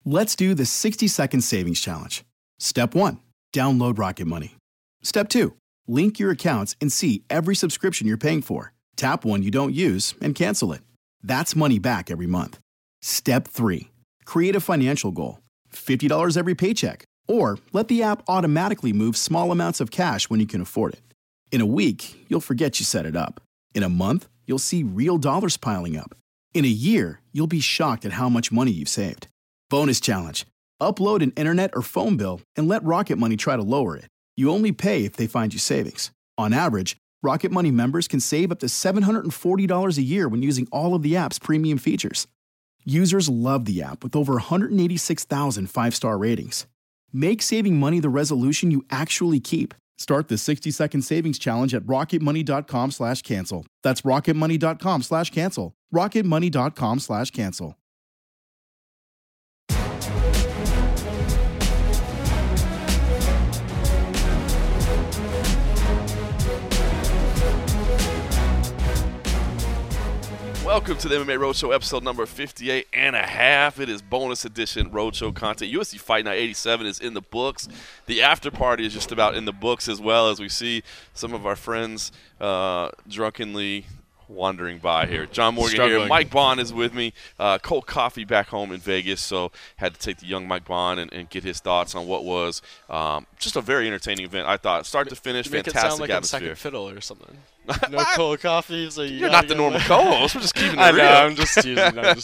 Let's do the 60-second savings challenge. Step 1. Download Rocket Money. Step 2. Link your accounts and see every subscription you're paying for. Tap one you don't use and cancel it. That's money back every month. Step 3. Create a financial goal. $50 every paycheck. Or let the app automatically move small amounts of cash when you can afford it. In a week, you'll forget you set it up. In a month, you'll see real dollars piling up. In a year, you'll be shocked at how much money you've saved. Bonus challenge. Upload an internet or phone bill and let Rocket Money try to lower it. You only pay if they find you savings. On average, Rocket Money members can save up to $740 a year when using all of the app's premium features. Users love the app with over 186,000 five-star ratings. Make saving money the resolution you actually keep. Start the 60-second savings challenge at rocketmoney.com/cancel. That's rocketmoney.com/cancel. rocketmoney.com/cancel. Welcome to the MMA Roadshow, episode number 58 and a half. It is bonus edition Roadshow content. UFC Fight Night 87 is in the books. The after party is just about in the books as well, as we see some of our friends drunkenly wandering by here. John Morgan here. Mike Bond is with me. Cold coffee back home in Vegas, so had to take the young Mike Bond and get his thoughts on what was just a very entertaining event. I thought start to finish, fantastic atmosphere. Make it sound like I'm second fiddle or something. No cold coffee. So you're not the normal co-host. We're just keeping it real. I know. I'm just teasing.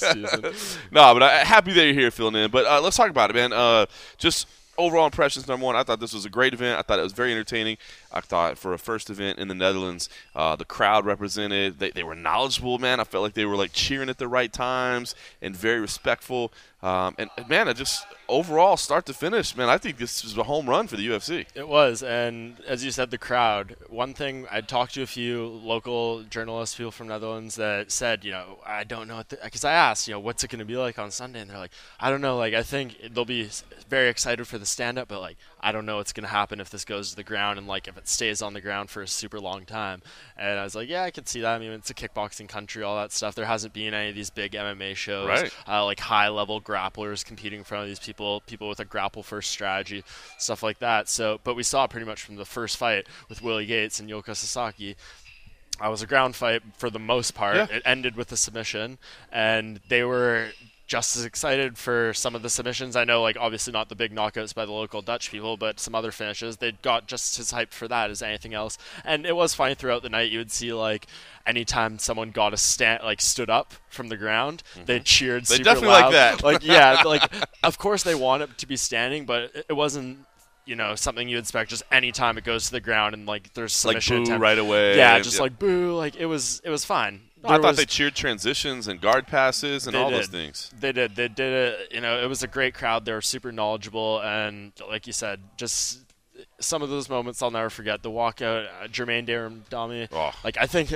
No, but happy that you're here filling in. But let's talk about it, man. Just overall impressions, number one, I thought this was a great event. I thought it was very entertaining. I thought for a first event in the Netherlands, the crowd represented. They were knowledgeable, man. I felt like they were like cheering at the right times and very respectful. And man, it just overall, start to finish, man, I think this was a home run for the UFC. It was, and as you said, the crowd. One thing, I talked to a few local journalists, people from Netherlands, that said, I don't know, because I asked, what's it going to be like on Sunday, and they're like, I don't know, I think they'll be very excited for the stand-up, but I don't know what's going to happen if this goes to the ground and if it stays on the ground for a super long time. And I was like, yeah, I can see that. I mean, it's a kickboxing country, all that stuff. There hasn't been any of these big MMA shows, right. High-level grapplers competing in front of these people with a grapple-first strategy, stuff like that. But we saw pretty much from the first fight with Willie Gates and Yoka Sasaki. It was a ground fight for the most part. Yeah. It ended with a submission, and they were just as excited for some of the submissions. I know, obviously not the big knockouts by the local Dutch people, but some other finishes. They got just as hyped for that as anything else. And it was funny throughout the night. You would see, anytime someone got a stood up from the ground, they cheered super loud. They definitely like that. Of course they want it to be standing, but it wasn't, something you expect just any time it goes to the ground and there's submission boo attempt. right away. Yeah, just boo. It was fine. I thought they cheered transitions and guard passes and all those things. They did. They did it. It was a great crowd. They were super knowledgeable, and like you said, just some of those moments I'll never forget. The walkout, Jermaine Darame. Oh. I think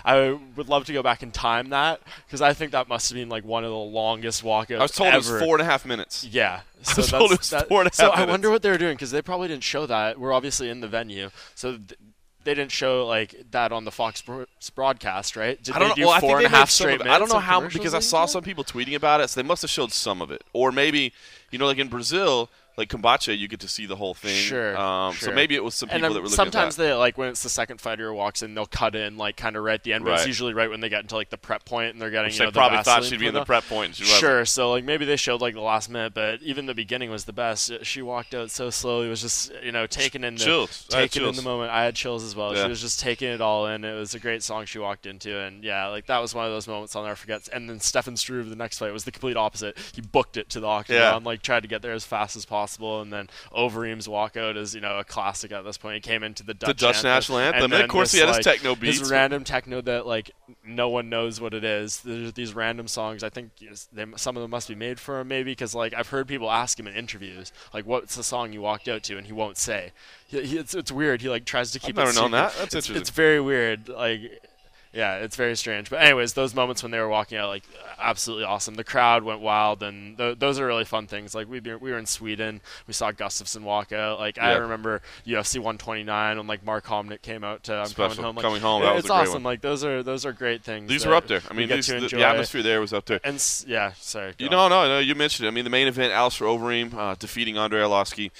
I would love to go back and time that, because I think that must have been one of the longest walkouts I was told ever. It was 4.5 minutes. Yeah. I was told it was 4.5 minutes. So I wonder what they were doing, because they probably didn't show that. We're obviously in the venue, so they didn't show that on the Fox broadcast, right? Did they do 4.5 straight minutes? I don't know how, because I saw some people tweeting about it, so they must have showed some of it. Or maybe, in Brazil, Kombacha, you get to see the whole thing. Sure. So maybe it was some people that were looking sometimes at that. they, when it's the second fighter walks in, they'll cut in, kind of right at the end. But it's usually right when they get into, the prep point, and they're getting, they probably thought she'd be in the prep point, and she wasn't. Sure. So, maybe they showed, the last minute, but even the beginning was the best. She walked out so slowly. It was just, taking in the moment. I had chills as well. Yeah. She was just taking it all in. It was a great song she walked into, and, yeah, that was one of those moments I'll never forget. And then Stefan Struve, the next fight, was the complete opposite. He booked it to the octagon, tried to get there as fast as possible, and then Overeem's walkout is, a classic at this point. He came into the Dutch national anthem, and of course he had his techno beats. His random techno that, no one knows what it is. There's these random songs. I think some of them must be made for him, maybe, because, I've heard people ask him in interviews, what's the song you walked out to, and he won't say. It's weird. He, tries to keep it secret. I've never known that. That's interesting. It's very weird. Yeah, it's very strange. But anyways, those moments when they were walking out, like, absolutely awesome. The crowd went wild, and those are really fun things. Like, we were in Sweden. We saw Gustafsson walk out. Like, I remember UFC 129 when, like, Mark Hominick came out to Special. Coming Home. Like, Coming Home, that was a great awesome. one. Like, those are great things. These were up there. I mean, the atmosphere there was up there. And, yeah, sorry. No, you mentioned it. I mean, the main event, Alistair Overeem defeating Andrei Arlovski.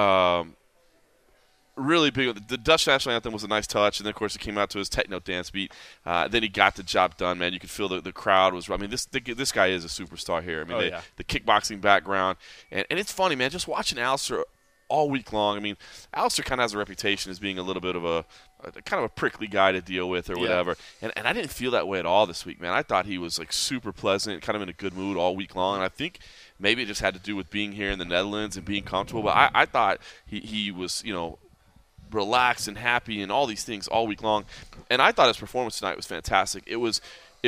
Really big. The Dutch national anthem was a nice touch, and then of course he came out to his techno dance beat. Then he got the job done, man. You could feel the crowd was. I mean, this guy is a superstar here. I mean, the kickboxing background, and it's funny, man. Just watching Alistair all week long. I mean, Alistair kind of has a reputation as being a little bit of a kind of a prickly guy to deal with or whatever. And I didn't feel that way at all this week, man. I thought he was like super pleasant, kind of in a good mood all week long. And I think maybe it just had to do with being here in the Netherlands and being comfortable. But I thought he was, relaxed and happy and all these things all week long. And I thought his performance tonight was fantastic. It was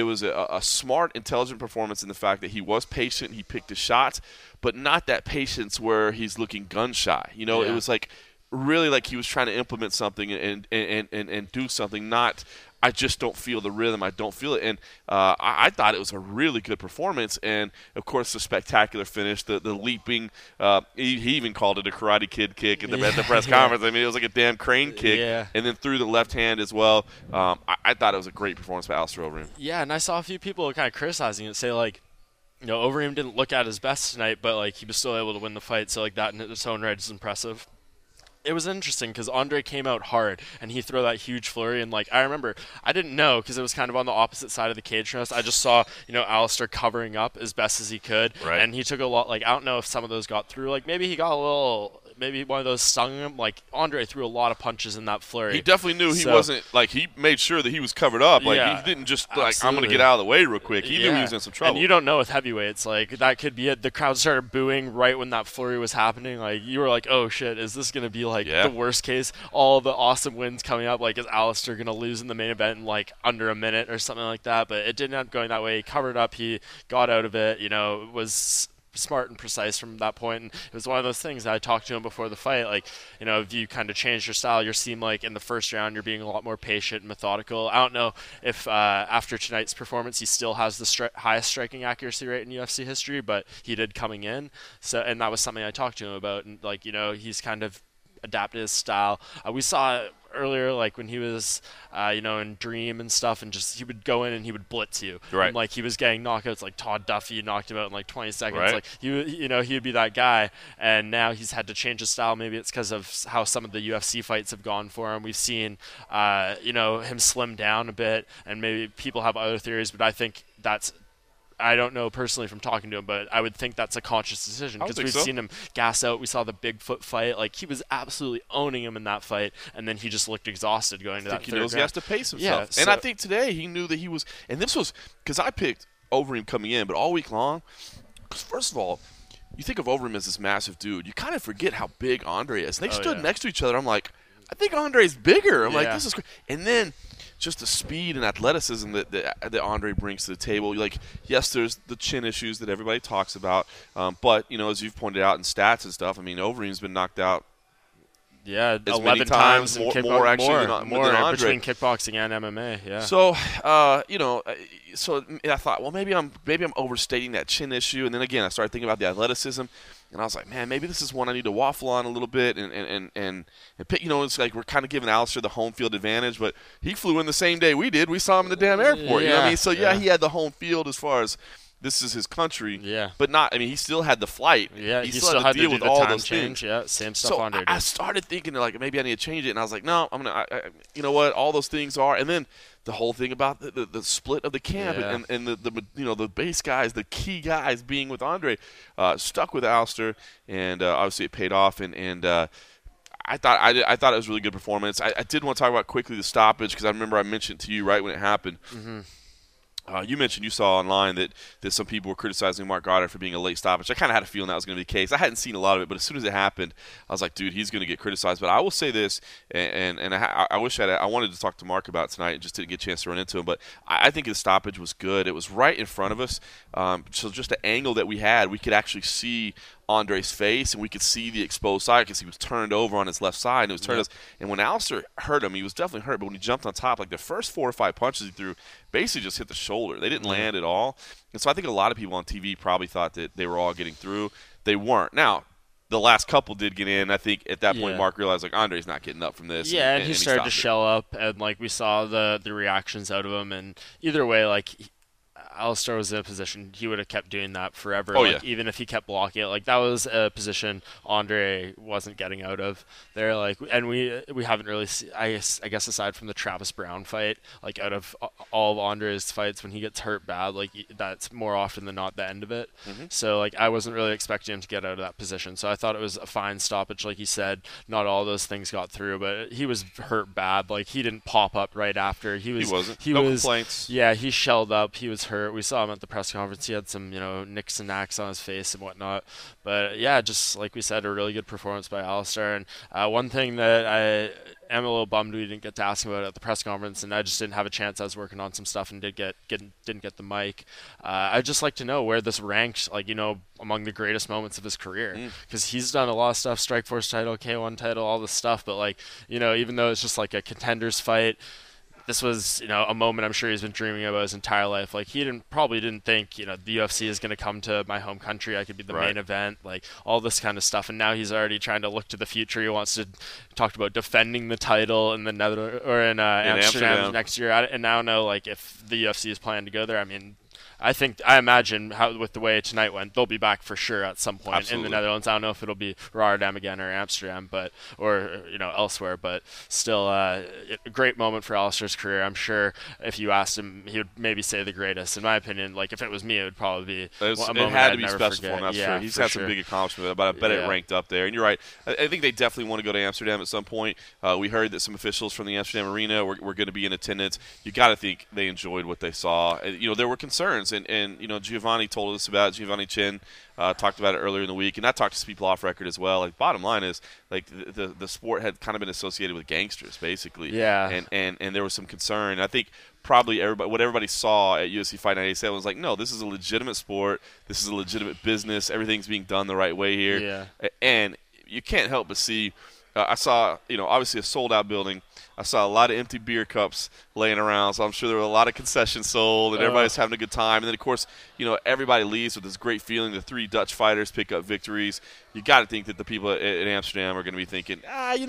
a smart, intelligent performance in the fact that he was patient, he picked his shots, but not that patience where he's looking gun shy. It was like really like he was trying to implement something and do something, not I just don't feel the rhythm. I don't feel it. And I thought it was a really good performance. And, of course, the spectacular finish, the leaping. He even called it a Karate Kid kick at the press conference. I mean, it was like a damn crane kick. Yeah. And then through the left hand as well. I thought it was a great performance by Alistair Overeem. Yeah, and I saw a few people kind of criticizing it, say, like, Overeem didn't look at his best tonight, but, like, he was still able to win the fight. So, like, that in its own right is impressive. It was interesting because Andre came out hard and he threw that huge flurry, and like I remember I didn't know because it was kind of on the opposite side of the cage from us. I just saw Alistair covering up as best as he could, right. And he took a lot. Like I don't know if some of those got through. Like maybe he got a little. Maybe one of those stung him. Like Andre threw a lot of punches in that flurry. He definitely knew he wasn't like he made sure that he was covered up. Like he didn't just like absolutely. I'm going to get out of the way real quick. He knew he was in some trouble. And you don't know with heavyweights, like that could be it. The crowd started booing right when that flurry was happening. Like you were like, oh shit, is this going to be like the worst case? All the awesome wins coming up. Like is Alistair going to lose in the main event in like under a minute or something like that? But it didn't end up going that way. He covered up. He got out of it. Was smart and precise from that point, and it was one of those things that I talked to him before the fight, like if you kind of changed your style, you seem like in the first round you're being a lot more patient and methodical. I don't know if after tonight's performance he still has the highest striking accuracy rate in UFC history, but he did coming in, so and that was something I talked to him about, and like he's kind of adapted his style. We saw earlier, like when he was, in Dream and stuff, and just he would go in and he would blitz you. Right. And, like he was getting knockouts, like Todd Duffy knocked him out in like 20 seconds. Right. Like he would be that guy. And now he's had to change his style. Maybe it's because of how some of the UFC fights have gone for him. We've seen, him slim down a bit, and maybe people have other theories, but I think I don't know personally from talking to him, but I would think that's a conscious decision because we've seen him gas out. We saw the Bigfoot fight. Like, he was absolutely owning him in that fight, and then he just looked exhausted going to that third round. He knows he has to pace himself. And I think today he knew that he was – and this was – because I picked Overeem coming in, but all week long – because first of all, you think of Overeem as this massive dude. You kind of forget how big Andre is. And they stood next to each other. I'm like, I think Andre's bigger. I'm like, this is great. And then – just the speed and athleticism that Andre brings to the table. Like, yes, there's the chin issues that everybody talks about, but as you've pointed out in stats and stuff, I mean, Overeem's been knocked out. Yeah, as 11 many times more actually than Andre. Between kickboxing and MMA. Yeah. So, so I thought, well, maybe I'm overstating that chin issue, and then again, I started thinking about the athleticism. And I was like, man, maybe this is one I need to waffle on a little bit and pick. It's like we're kind of giving Alistair the home field advantage, but he flew in the same day we did. We saw him in the damn airport. You know what I mean? So, he had the home field as far as this is his country. Yeah. But not – I mean, he still had the flight. Yeah, he still had to deal with all those things. Yeah, same stuff on there. I started thinking, like, maybe I need to change it. And I was like, no, I'm going to – you know what? All those things are – and then the whole thing about the split of the camp and the base guys, the key guys being with Andre, stuck with Alistair, and obviously it paid off. And I thought it was a really good performance. I did want to talk about quickly the stoppage because I remember I mentioned to you right when it happened. Mm-hmm. You mentioned you saw online that some people were criticizing Marc Goddard for being a late stoppage. I kind of had a feeling that was going to be the case. I hadn't seen a lot of it, but as soon as it happened, I was like, dude, he's going to get criticized. But I will say this, and I wish I wanted to talk to Mark about it tonight and just didn't get a chance to run into him. But I think the stoppage was good. It was right in front of us. So just the angle that we had, we could actually see Andre's face, and we could see the exposed side because he was turned over on his left side, and it was turned us. And when Alistair hurt him, he was definitely hurt, but when he jumped on top, like the first 4 or 5 punches he threw basically just hit the shoulder. They didn't land at all. And so I think a lot of people on TV probably thought that they were all getting through. They weren't. Now, the last couple did get in. I think at that point Mark realized, like, Andre's not getting up from this. Yeah, and he started to it. shell up, and, like, we saw the reactions out of him. And either way, like, Alistair was in a position he would have kept doing that forever. Even if he kept blocking it, like that was a position Andre wasn't getting out of there. Like, and we haven't really seen, I guess aside from the Travis Brown fight, like out of all of Andre's fights when he gets hurt bad, like that's more often than not the end of it. So like I wasn't really expecting him to get out of that position. So I thought it was a fine stoppage. Like he said, not all those things got through, but he was hurt bad. Like he didn't pop up right after. He wasn't. No complaints. Yeah, he shelled up. He was hurt. We saw him at the press conference. He had some, nicks and knacks on his face and whatnot. But yeah, just like we said, a really good performance by Alistair. And one thing that I am a little bummed we didn't get to ask him about at the press conference, and I just didn't have a chance. I was working on some stuff and didn't get the mic. I'd just like to know where this ranked, among the greatest moments of his career, because he's done a lot of stuff: Strikeforce title, K1 title, all this stuff. But even though it's just like a contenders fight, this was, a moment I'm sure he's been dreaming about his entire life. Like, he probably didn't think, the UFC is going to come to my home country. I could be the main event, like all this kind of stuff. And now he's already trying to look to the future. He wants to talk about defending the title in the Netherlands or in Amsterdam next year. And now know, like, if the UFC is planning to go there, I mean, I imagine with the way tonight went, they'll be back for sure at some point in the Netherlands. I don't know if it'll be Rotterdam again or Amsterdam, or elsewhere. But still, a great moment for Alistair's career. I'm sure if you asked him, he would maybe say the greatest. In my opinion, like if it was me, it would probably be a moment it had to be special for him. That's true. He's had some big accomplishments, but I bet it ranked up there. And you're right. I think they definitely want to go to Amsterdam at some point. We heard that some officials from the Amsterdam arena were going to be in attendance. You got to think they enjoyed what they saw. There were concerns. And Giovanni told us about it. Giovanni Chen talked about it earlier in the week, and I talked to some people off record as well. Like, bottom line is, like, the sport had kind of been associated with gangsters, basically. Yeah. And there was some concern. I think probably what everybody saw at UFC Fight Night 87 was like, no, this is a legitimate sport. This is a legitimate business. Everything's being done the right way here. Yeah. And you can't help but see. I saw, obviously a sold-out building. I saw a lot of empty beer cups laying around, so I'm sure there were a lot of concessions sold, and everybody's having a good time. And then, of course, everybody leaves with this great feeling. The 3 Dutch fighters pick up victories. You got to think that the people at Amsterdam are going to be thinking,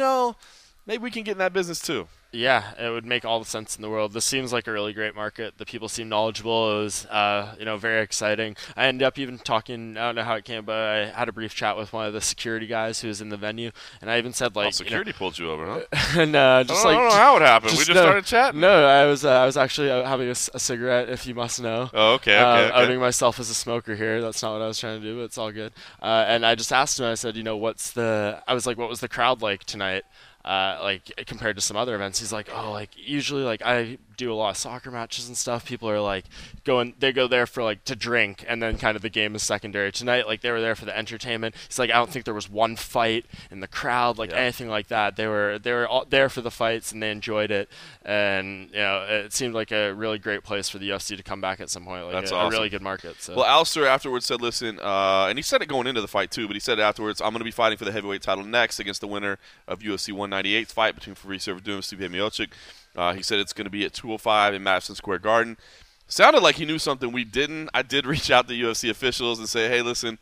maybe we can get in that business too. Yeah, it would make all the sense in the world. This seems like a really great market. The people seem knowledgeable. It was, very exciting. I ended up even talking, I don't know how it came, but I had a brief chat with one of the security guys who was in the venue, and I even said, like, security pulled you over, huh? And I don't know how it happened. We just started chatting. No, I was actually having a cigarette, if you must know. Oh, okay. Outing myself as a smoker here. That's not what I was trying to do, but it's all good. And I just asked him. I said, what was the crowd like tonight? Compared to some other events. He's like, usually, like, I do a lot of soccer matches and stuff. People are like they go there for like to drink, and then kind of the game is secondary. Tonight, like, they were there for the entertainment. He's like, I don't think there was one fight in the crowd, anything like that. They were all there for the fights, and they enjoyed it. And it seemed like a really great place for the UFC to come back at some point. Like, that's a awesome. really good market. So. Well, Alistair afterwards said, listen, and he said it going into the fight too, but he said afterwards, I'm going to be fighting for the heavyweight title next against the winner of UFC 198's fight between Fabricio Werdum and Stipe Miocic. He said it's going to be at 205 in Madison Square Garden. Sounded like he knew something we didn't. I did reach out to UFC officials and say, hey, listen,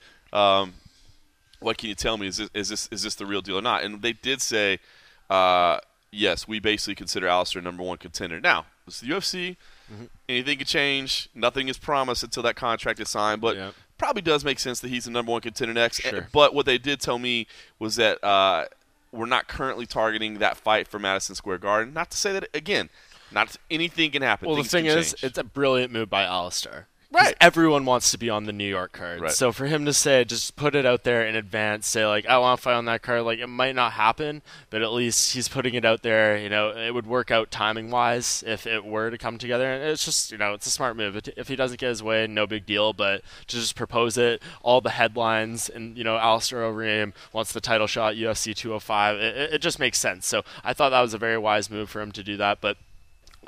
what can you tell me? Is this the real deal or not? And they did say, yes, we basically consider Alistair number one contender. Now, it's the UFC. Mm-hmm. Anything could change. Nothing is promised until that contract is signed. But probably does make sense that he's the number one contender next. Sure. But what they did tell me was that we're not currently targeting that fight for Madison Square Garden. Not to say that, again, not anything can happen. Well, Things the thing is, change. it's a brilliant move by Alistair. Right. Everyone wants to be on the New York card. Right. So for him to say, just put it out there in advance, say, like, I want to fight on that card, like, it might not happen, but at least he's putting it out there. It would work out timing-wise if it were to come together. And it's just, it's a smart move. If he doesn't get his way, no big deal, but to just propose it, all the headlines, and, Alistair Overeem wants the title shot, UFC 205, it just makes sense. So I thought that was a very wise move for him to do that, but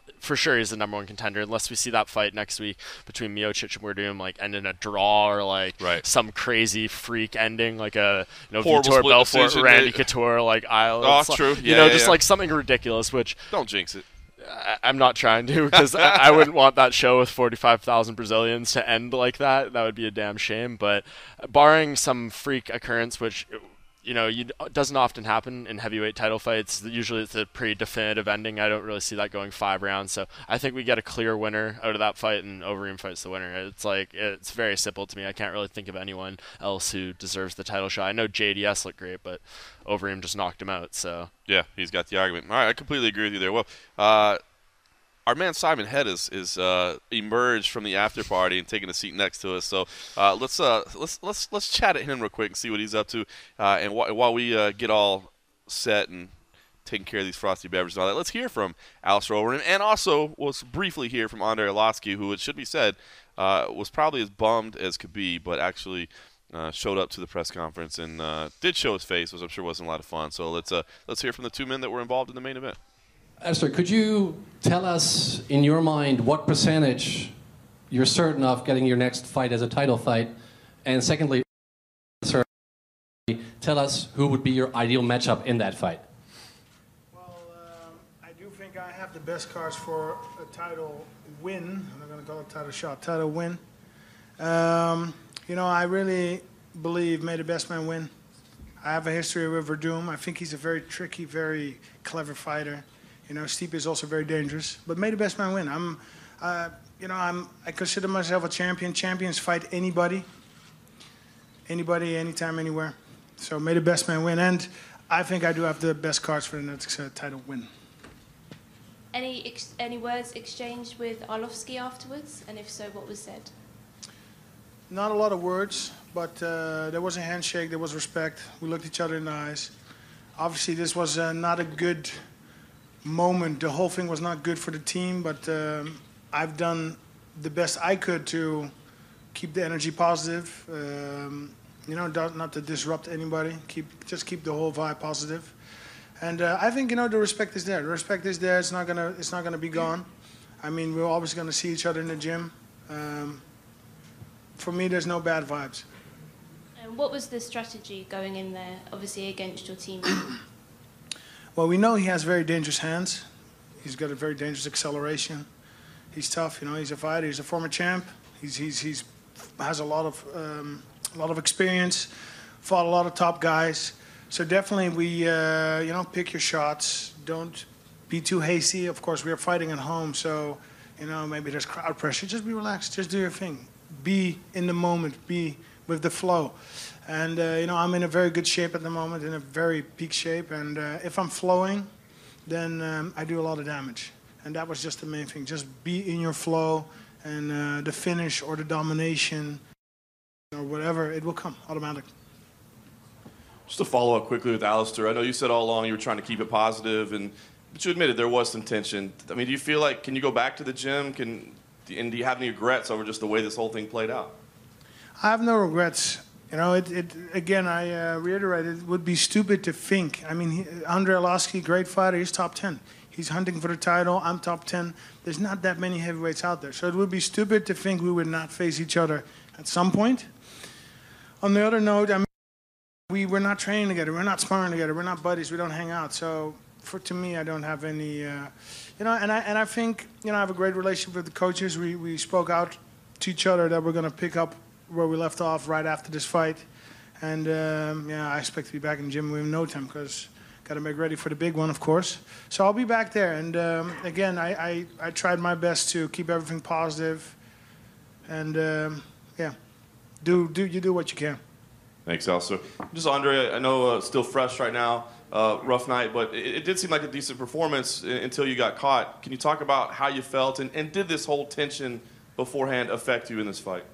for sure he's the number one contender unless we see that fight next week between Miocic and Werdum like end in a draw or like some crazy freak ending like a Vitor Belfort, Randy Couture like Isle. True. Just like something ridiculous. Which don't jinx it. I'm not trying to because I wouldn't want that show with 45,000 Brazilians to end like that. That would be a damn shame. But barring some freak occurrence, which doesn't often happen in heavyweight title fights. Usually it's a pretty definitive ending. I don't really see that going 5 rounds. So I think we get a clear winner out of that fight, and Overeem fights the winner. It's very simple to me. I can't really think of anyone else who deserves the title shot. I know JDS looked great, but Overeem just knocked him out. So yeah, he's got the argument. All right, I completely agree with you there. Well, our man Simon Head is emerged from the after party and taking a seat next to us. So let's chat at him real quick and see what he's up to. And while we get all set and taking care of these frosty beverages and all that, let's hear from Alistair Overeem, and also we'll briefly hear from Andrei Arlovski, who, it should be said, was probably as bummed as could be, but actually showed up to the press conference and did show his face, which I'm sure wasn't a lot of fun. So let's hear from the 2 men that were involved in the main event. Alistair, could you tell us, in your mind, what percentage you're certain of getting your next fight as a title fight? And secondly, sir, tell us who would be your ideal matchup in that fight. Well, I do think I have the best cards for a title win. I'm not going to call it title shot, title win. I really believe may the best man win. I have a history with Werdum. I think he's a very tricky, very clever fighter. Stipe is also very dangerous, but may the best man win. I consider myself a champion. Champions fight anybody, anytime, anywhere. So may the best man win, and I think I do have the best cards for the next title win. Any words exchanged with Arlovski afterwards, and if so, what was said? Not a lot of words, but there was a handshake. There was respect. We looked each other in the eyes. Obviously, this was not a good moment. The whole thing was not good for the team, but I've done the best I could to keep the energy positive. Not to disrupt anybody. Just keep the whole vibe positive. And I think the respect is there. The respect is there. It's not gonna be gone. I mean, we're always gonna see each other in the gym. For me, there's no bad vibes. And what was the strategy going in there, obviously against your team? Well, we know he has very dangerous hands. He's got a very dangerous acceleration. He's tough, he's a fighter. He's a former champ. He's has a lot of experience. Fought a lot of top guys. So definitely, we pick your shots. Don't be too hasty. Of course, we are fighting at home, so maybe there's crowd pressure. Just be relaxed. Just do your thing. Be in the moment. Be with the flow. And, I'm in a very good shape at the moment, in a very peak shape. And if I'm flowing, then I do a lot of damage. And that was just the main thing. Just be in your flow, and the finish or the domination or whatever, it will come automatically. Just to follow up quickly with Alistair, I know you said all along you were trying to keep it positive, but you admitted there was some tension. I mean, do you feel like, can you go back to the gym? And do you have any regrets over just the way this whole thing played out? I have no regrets. Again, I reiterate, it would be stupid to think. I mean, Andrei Arlovski, great fighter, he's top 10. He's hunting for the title, I'm top 10. There's not that many heavyweights out there. So it would be stupid to think we would not face each other at some point. On the other note, we're not training together, we're not sparring together, we're not buddies, we don't hang out. So to me, I don't have any, and I think, I have a great relationship with the coaches. We spoke out to each other that we're going to pick up where we left off right after this fight. And, I expect to be back in the gym within no time because got to make ready for the big one, of course. So I'll be back there. And, again, I tried my best to keep everything positive. And, do what you can. Thanks, Alistair. Just Andrei, I know still fresh right now, rough night, but it did seem like a decent performance until you got caught. Can you talk about how you felt, and did this whole tension beforehand affect you in this fight?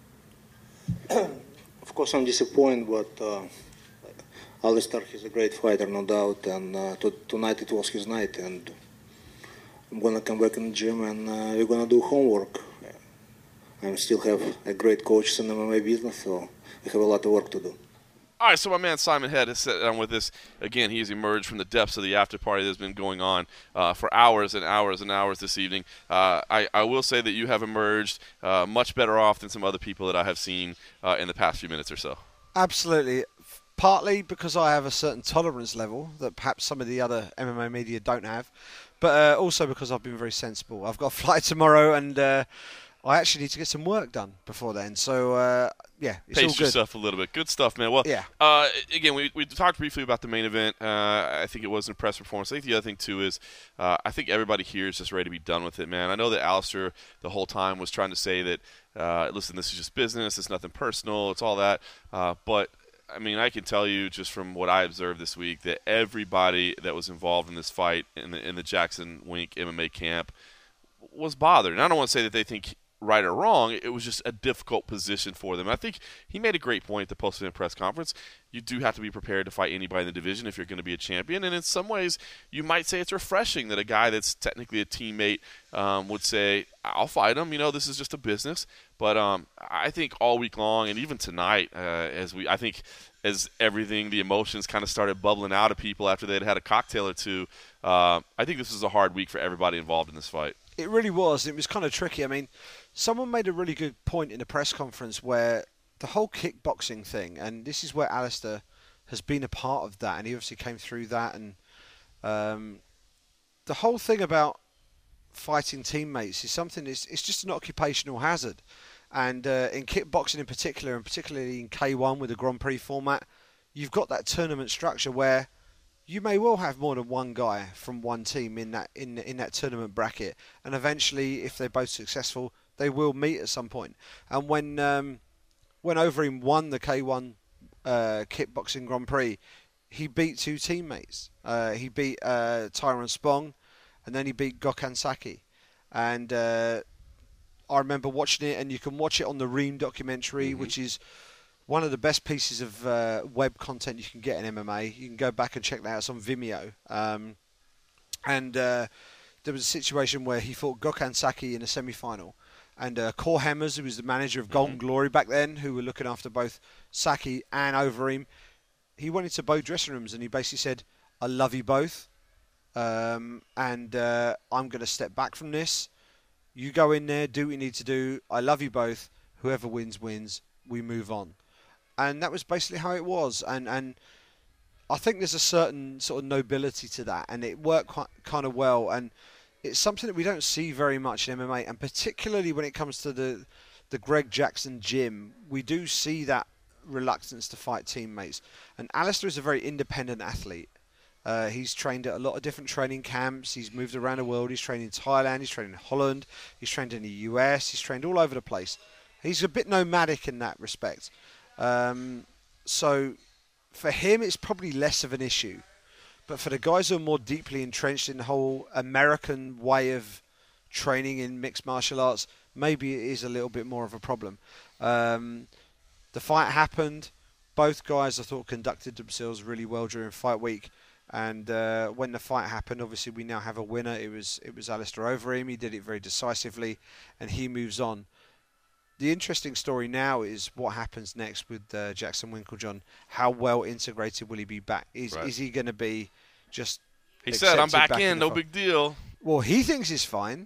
Of course, I'm disappointed, but Alistair is a great fighter, no doubt, and tonight it was his night, and I'm going to come back in the gym, and we're going to do homework. I still have a great coach in the MMA business, so we have a lot of work to do. All right, so my man Simon Head has sat down with us. Again, he has emerged from the depths of the after party that's been going on for hours and hours and hours this evening. I will say that you have emerged much better off than some other people that I have seen in the past few minutes or so. Absolutely. Partly because I have a certain tolerance level that perhaps some of the other MMA media don't have, but also because I've been very sensible. I've got a flight tomorrow, and I actually need to get some work done before then. So, yeah, it's all good. Pace yourself a little bit. Good stuff, man. Well, yeah. Again, we talked briefly about the main event. I think it was an impressive performance. I think the other thing, too, is I think everybody here is just ready to be done with it, man. I know that Alistair the whole time was trying to say that, listen, this is just business. It's nothing personal. It's all that. But I mean, I can tell you just from what I observed this week that everybody that was involved in this fight in the Jackson Wink MMA camp was bothered. And I don't want to say that they think right or wrong. It was just a difficult position for them. I think he made a great point at the post-event press conference. You do have to be prepared to fight anybody in the division if you're going to be a champion. And in some ways, you might say it's refreshing that a guy that's technically a teammate would say, I'll fight him. You know, this is just a business. But I think all week long and even tonight, as everything, the emotions kind of started bubbling out of people after they'd had a cocktail or two, I think this was a hard week for everybody involved in this fight. It really was. It was kind of tricky. I mean, someone made a really good point in a press conference where the whole kickboxing thing, and this is where Alistair has been a part of that, and he obviously came through that, and the whole thing about fighting teammates is something, it's just an occupational hazard. And in kickboxing in particular, and particularly in K1 with the Grand Prix format, you've got that tournament structure where you may well have more than one guy from one team in that tournament bracket, and eventually, if they're both successful, they will meet at some point. And when Overeem won the K1 kickboxing Grand Prix, he beat two teammates. He beat Tyron Spong, and then he beat Gokhan Saki. And I remember watching it, and you can watch it on the Reem documentary, which is one of the best pieces of web content you can get in MMA. You can go back and check that out. It's on Vimeo. There was a situation where he fought Gokhan Saki in a semi-final. And Core Hemmers, who was the manager of Golden Glory back then, who were looking after both Saki and Overeem, he went into both dressing rooms and he basically said, I love you both. I'm going to step back from this. You go in there, do what you need to do. I love you both. Whoever wins, wins. We move on. And that was basically how it was. And I think there's a certain sort of nobility to that. And it worked kind of well. And it's something that we don't see very much in MMA. And particularly when it comes to the Greg Jackson gym, we do see that reluctance to fight teammates. And Alistair is a very independent athlete. He's trained at a lot of different training camps. He's moved around the world. He's trained in Thailand. He's trained in Holland. He's trained in the US. He's trained all over the place. He's a bit nomadic in that respect. So for him, it's probably less of an issue. But for the guys who are more deeply entrenched in the whole American way of training in mixed martial arts, maybe it is a little bit more of a problem. The fight happened. Both guys, I thought, conducted themselves really well during fight week. And when the fight happened, obviously we now have a winner. It was Alistair Overeem. He did it very decisively, and he moves on. The interesting story now is what happens next with Jackson Winkeljohn. How well integrated will he be back? Is he going to be just? He said, "I'm back in. No big deal." Well, he thinks he's fine.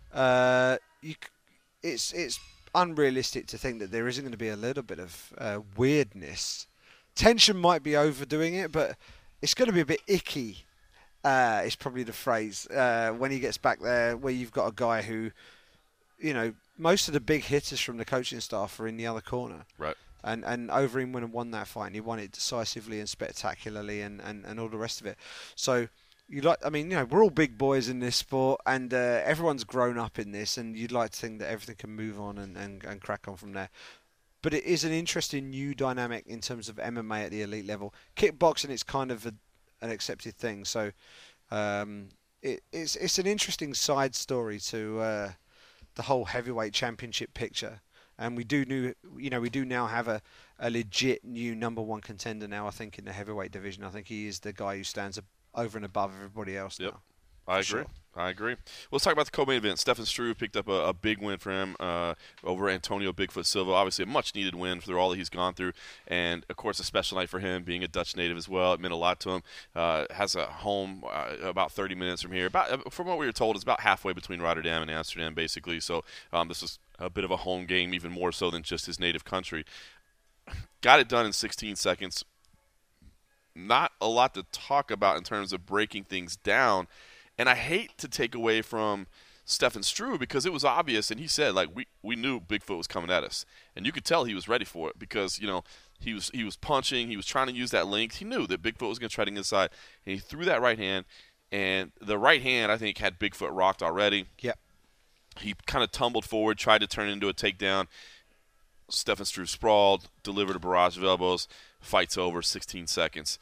It's unrealistic to think that there isn't going to be a little bit of weirdness. Tension might be overdoing it, but it's going to be a bit icky. Is probably the phrase when he gets back there, where you've got a guy who, you know, most of the big hitters from the coaching staff are in the other corner. Right. And Overeem went and won that fight, and he won it decisively and spectacularly, and all the rest of it. So we're all big boys in this sport, and everyone's grown up in this, and you'd like to think that everything can move on and crack on from there. But it is an interesting new dynamic in terms of MMA at the elite level. Kickboxing, it's kind of an accepted thing. So it's an interesting side story to the whole heavyweight championship picture. And we do now have a legit new number one contender now, I think, in the heavyweight division. I think he is the guy who stands over and above everybody else now. I agree. I agree. Let's talk about the co-main event. Stefan Struve picked up a big win for him over Antonio Bigfoot Silva. Obviously, a much-needed win through all that he's gone through. And, of course, a special night for him, being a Dutch native as well. It meant a lot to him. Has a home about 30 minutes from here. From what we were told, it's about halfway between Rotterdam and Amsterdam, basically. So this is a bit of a home game, even more so than just his native country. Got it done in 16 seconds. Not a lot to talk about in terms of breaking things down. And I hate to take away from Stefan Struve because it was obvious, and he said, like, we knew Bigfoot was coming at us. And you could tell he was ready for it because, he was punching, he was trying to use that length. He knew that Bigfoot was going to try to get inside, and he threw that right hand. And the right hand, I think, had Bigfoot rocked already. Yep. He kind of tumbled forward, tried to turn it into a takedown. Stefan Struve sprawled, delivered a barrage of elbows, fight's over, 16 seconds.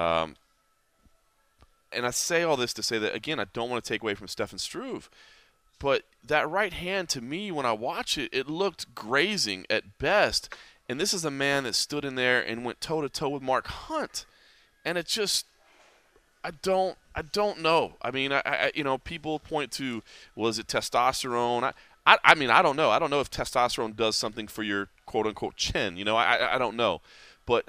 And I say all this to say that, again, I don't want to take away from Stefan Struve, but that right hand, to me, when I watch it, it looked grazing at best. And this is a man that stood in there and went toe-to-toe with Mark Hunt. And it just, I don't know. I mean, people point to, was it testosterone? I mean, I don't know. I don't know if testosterone does something for your quote-unquote chin. I don't know. But,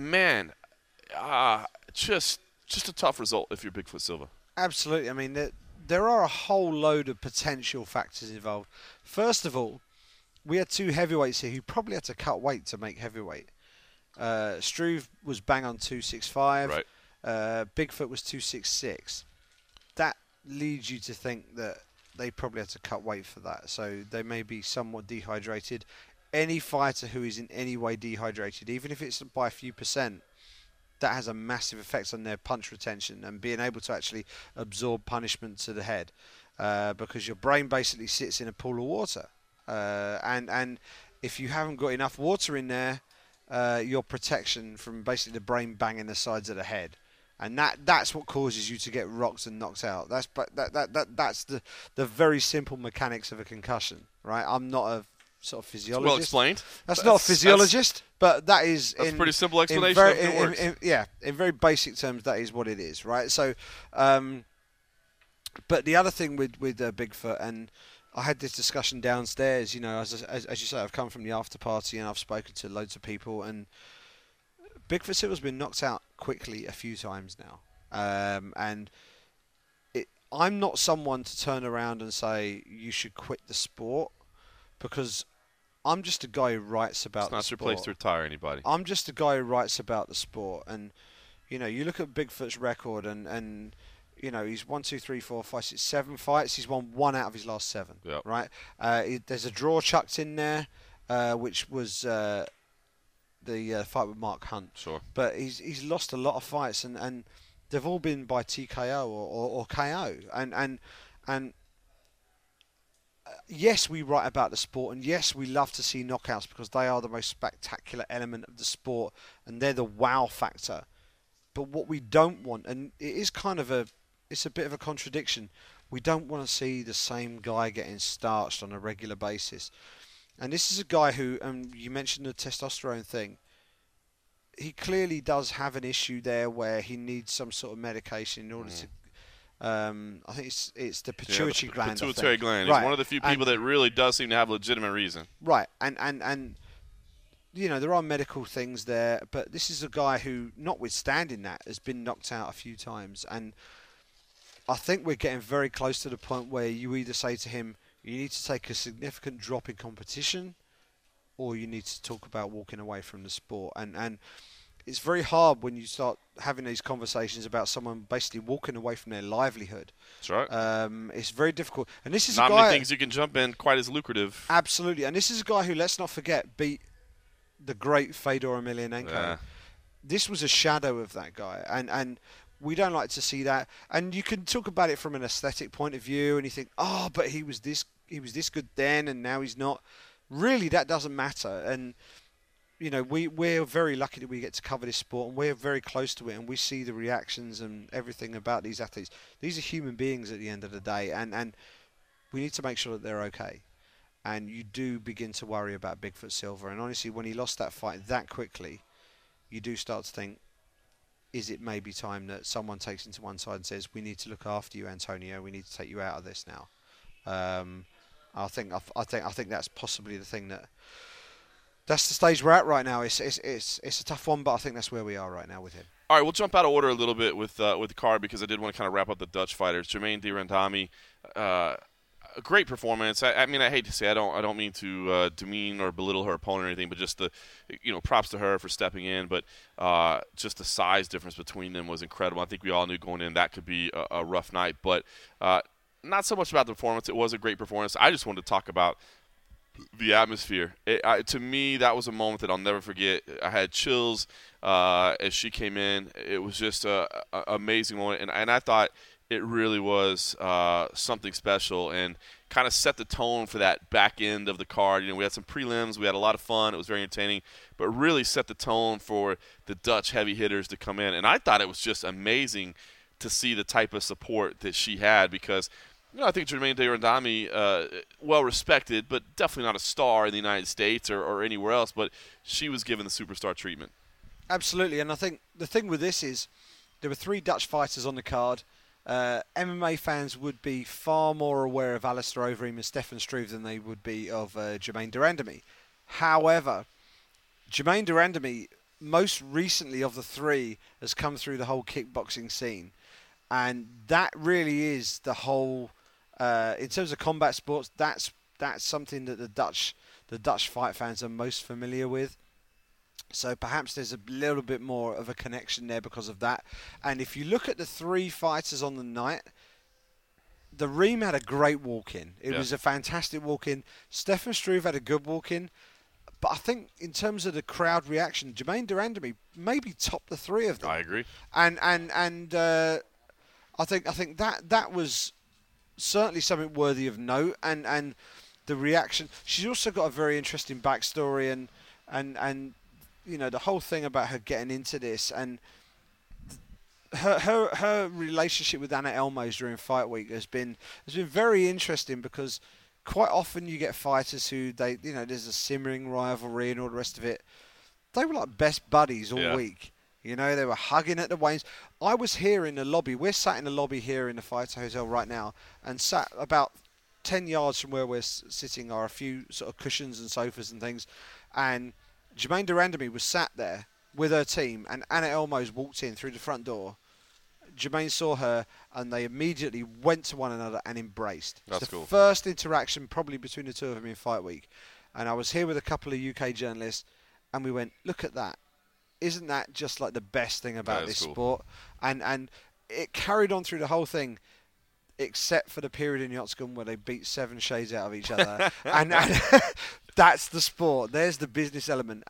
just a tough result if you're Bigfoot Silva. Absolutely. I mean, there are a whole load of potential factors involved. First of all, we had two heavyweights here who probably had to cut weight to make heavyweight. Struve was bang on 265. Right. Bigfoot was 266. That leads you to think that they probably had to cut weight for that. So they may be somewhat dehydrated. Any fighter who is in any way dehydrated, even if it's by a few percent, that has a massive effect on their punch retention and being able to actually absorb punishment to the head, because your brain basically sits in a pool of water, and if you haven't got enough water in there, your protection from basically the brain banging the sides of the head, and that's what causes you to get rocked and knocked out. That's the very simple mechanics of a concussion, right? I'm not a sort of physiologist. Well explained. That's not a physiologist, but that is a pretty simple explanation. In very basic terms, that is what it is, right? So, but the other thing with Bigfoot, and I had this discussion downstairs. As you say, I've come from the after party and I've spoken to loads of people, and Bigfoot Silva's been knocked out quickly a few times now, and I'm not someone to turn around and say you should quit the sport, because I'm just a guy who writes about the sport. It's not your place to retire anybody. I'm just a guy who writes about the sport. And, you look at Bigfoot's record and he's 1, 2, 3, 4, 5, 6, 7 fights. He's won 1 out of his last 7, yep. Right? There's a draw chucked in there, which was the fight with Mark Hunt. Sure. But he's lost a lot of fights, and they've all been by TKO or KO. And yes, we write about the sport, and yes, we love to see knockouts because they are the most spectacular element of the sport, and they're the wow factor. But what we don't want, and it's a bit of a contradiction, we don't want to see the same guy getting starched on a regular basis. And this is a guy who, you mentioned the testosterone thing, he clearly does have an issue there where he needs some sort of medication in order to... I think it's the pituitary gland. Pituitary gland. Right. He's one of the few people that really does seem to have a legitimate reason. Right, and there are medical things there, but this is a guy who, notwithstanding that, has been knocked out a few times, and I think we're getting very close to the point where you either say to him, you need to take a significant drop in competition, or you need to talk about walking away from the sport, and it's very hard when you start having these conversations about someone basically walking away from their livelihood. That's right. It's very difficult. And this is not a guy, many things you can jump in quite as lucrative. Absolutely. And this is a guy who, let's not forget, beat the great Fedor Emelianenko. Yeah. This was a shadow of that guy. And we don't like to see that. And you can talk about it from an aesthetic point of view, and you think, oh, but he was this good then, and now he's not. Really, that doesn't matter. And we're very lucky that we get to cover this sport, and we're very close to it, and we see the reactions and everything about these athletes. These are human beings at the end of the day, and we need to make sure that they're okay. And you do begin to worry about Bigfoot Silva. And honestly, when he lost that fight that quickly, you do start to think, is it maybe time that someone takes him to one side and says, we need to look after you, Antonio. We need to take you out of this now. I think that's possibly the thing that's the stage we're at right now. It's a tough one, but I think that's where we are right now with him. All right, we'll jump out of order a little bit with the card because I did want to kind of wrap up the Dutch fighters. Germaine de Randamie, a great performance. I mean, I hate to say, I don't mean to demean or belittle her opponent or anything, but just props to her for stepping in. But just the size difference between them was incredible. I think we all knew going in that could be a rough night, but not so much about the performance. It was a great performance. I just wanted to talk about the atmosphere. To me, that was a moment that I'll never forget. I had chills as she came in. It was just an amazing moment, and I thought it really was something special and kind of set the tone for that back end of the card. We had some prelims. We had a lot of fun. It was very entertaining, but really set the tone for the Dutch heavy hitters to come in. And I thought it was just amazing to see the type of support that she had because – I think Germaine de Randamie, well respected, but definitely not a star in the United States or anywhere else. But she was given the superstar treatment. Absolutely, and I think the thing with this is there were 3 Dutch fighters on the card. MMA fans would be far more aware of Alistair Overeem and Stefan Struve than they would be of Germaine de Randamie. However, Germaine de Randamie, most recently of the 3, has come through the whole kickboxing scene, and that really is the whole. In terms of combat sports, that's something that the Dutch fight fans are most familiar with. So perhaps there's a little bit more of a connection there because of that. And if you look at the 3 fighters on the night, the Reem had a great walk-in. It was a fantastic walk-in. Stefan Struve had a good walk-in. But I think in terms of the crowd reaction, Germaine de Randamie maybe topped the 3 of them. I agree. And I think that was certainly something worthy of note, and the reaction. She's also got a very interesting backstory, and the whole thing about her getting into this and her relationship with Anna Elmos during fight week has been very interesting because quite often you get fighters who there's a simmering rivalry and all the rest of it. They were like best buddies all week. They were hugging at the weigh-ins. I was here in the lobby. We're sat in the lobby here in the Fighter Hotel right now, and sat about 10 yards from where we're sitting are a few sort of cushions and sofas and things. And Germaine de Randamie was sat there with her team, and Anna Elmos walked in through the front door. Germaine saw her, and they immediately went to one another and embraced. That's cool. The first interaction probably between the two of them in fight week. And I was here with a couple of UK journalists, and we went, look at that. Isn't that just like the best thing about this sport? And it carried on through the whole thing, except for the period in Yotscom where they beat 7 shades out of each other. and that's the sport. There's the business element.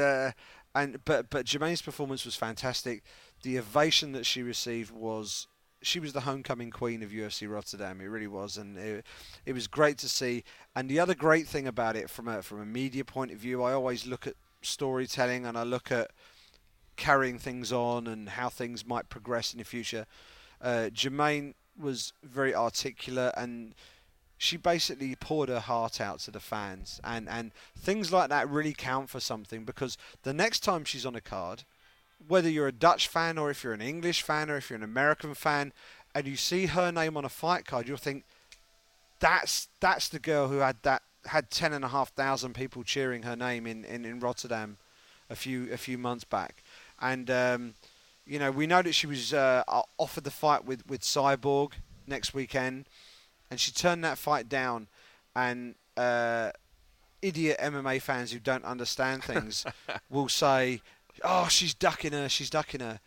But Germaine's performance was fantastic. The ovation that she received she was the homecoming queen of UFC Rotterdam. It really was, and it was great to see. And the other great thing about it, from a media point of view, I always look at storytelling and I look at carrying things on and how things might progress in the future. Germaine was very articulate, and she basically poured her heart out to the fans, and things like that really count for something, because the next time she's on a card, whether you're a Dutch fan or if you're an English fan or if you're an American fan, and you see her name on a fight card, you'll think that's the girl who had 10,500 people cheering her name in Rotterdam a few months back. And we know that she was offered the fight with Cyborg next weekend, and she turned that fight down. And idiot MMA fans who don't understand things will say, "Oh, she's ducking her. She's ducking her."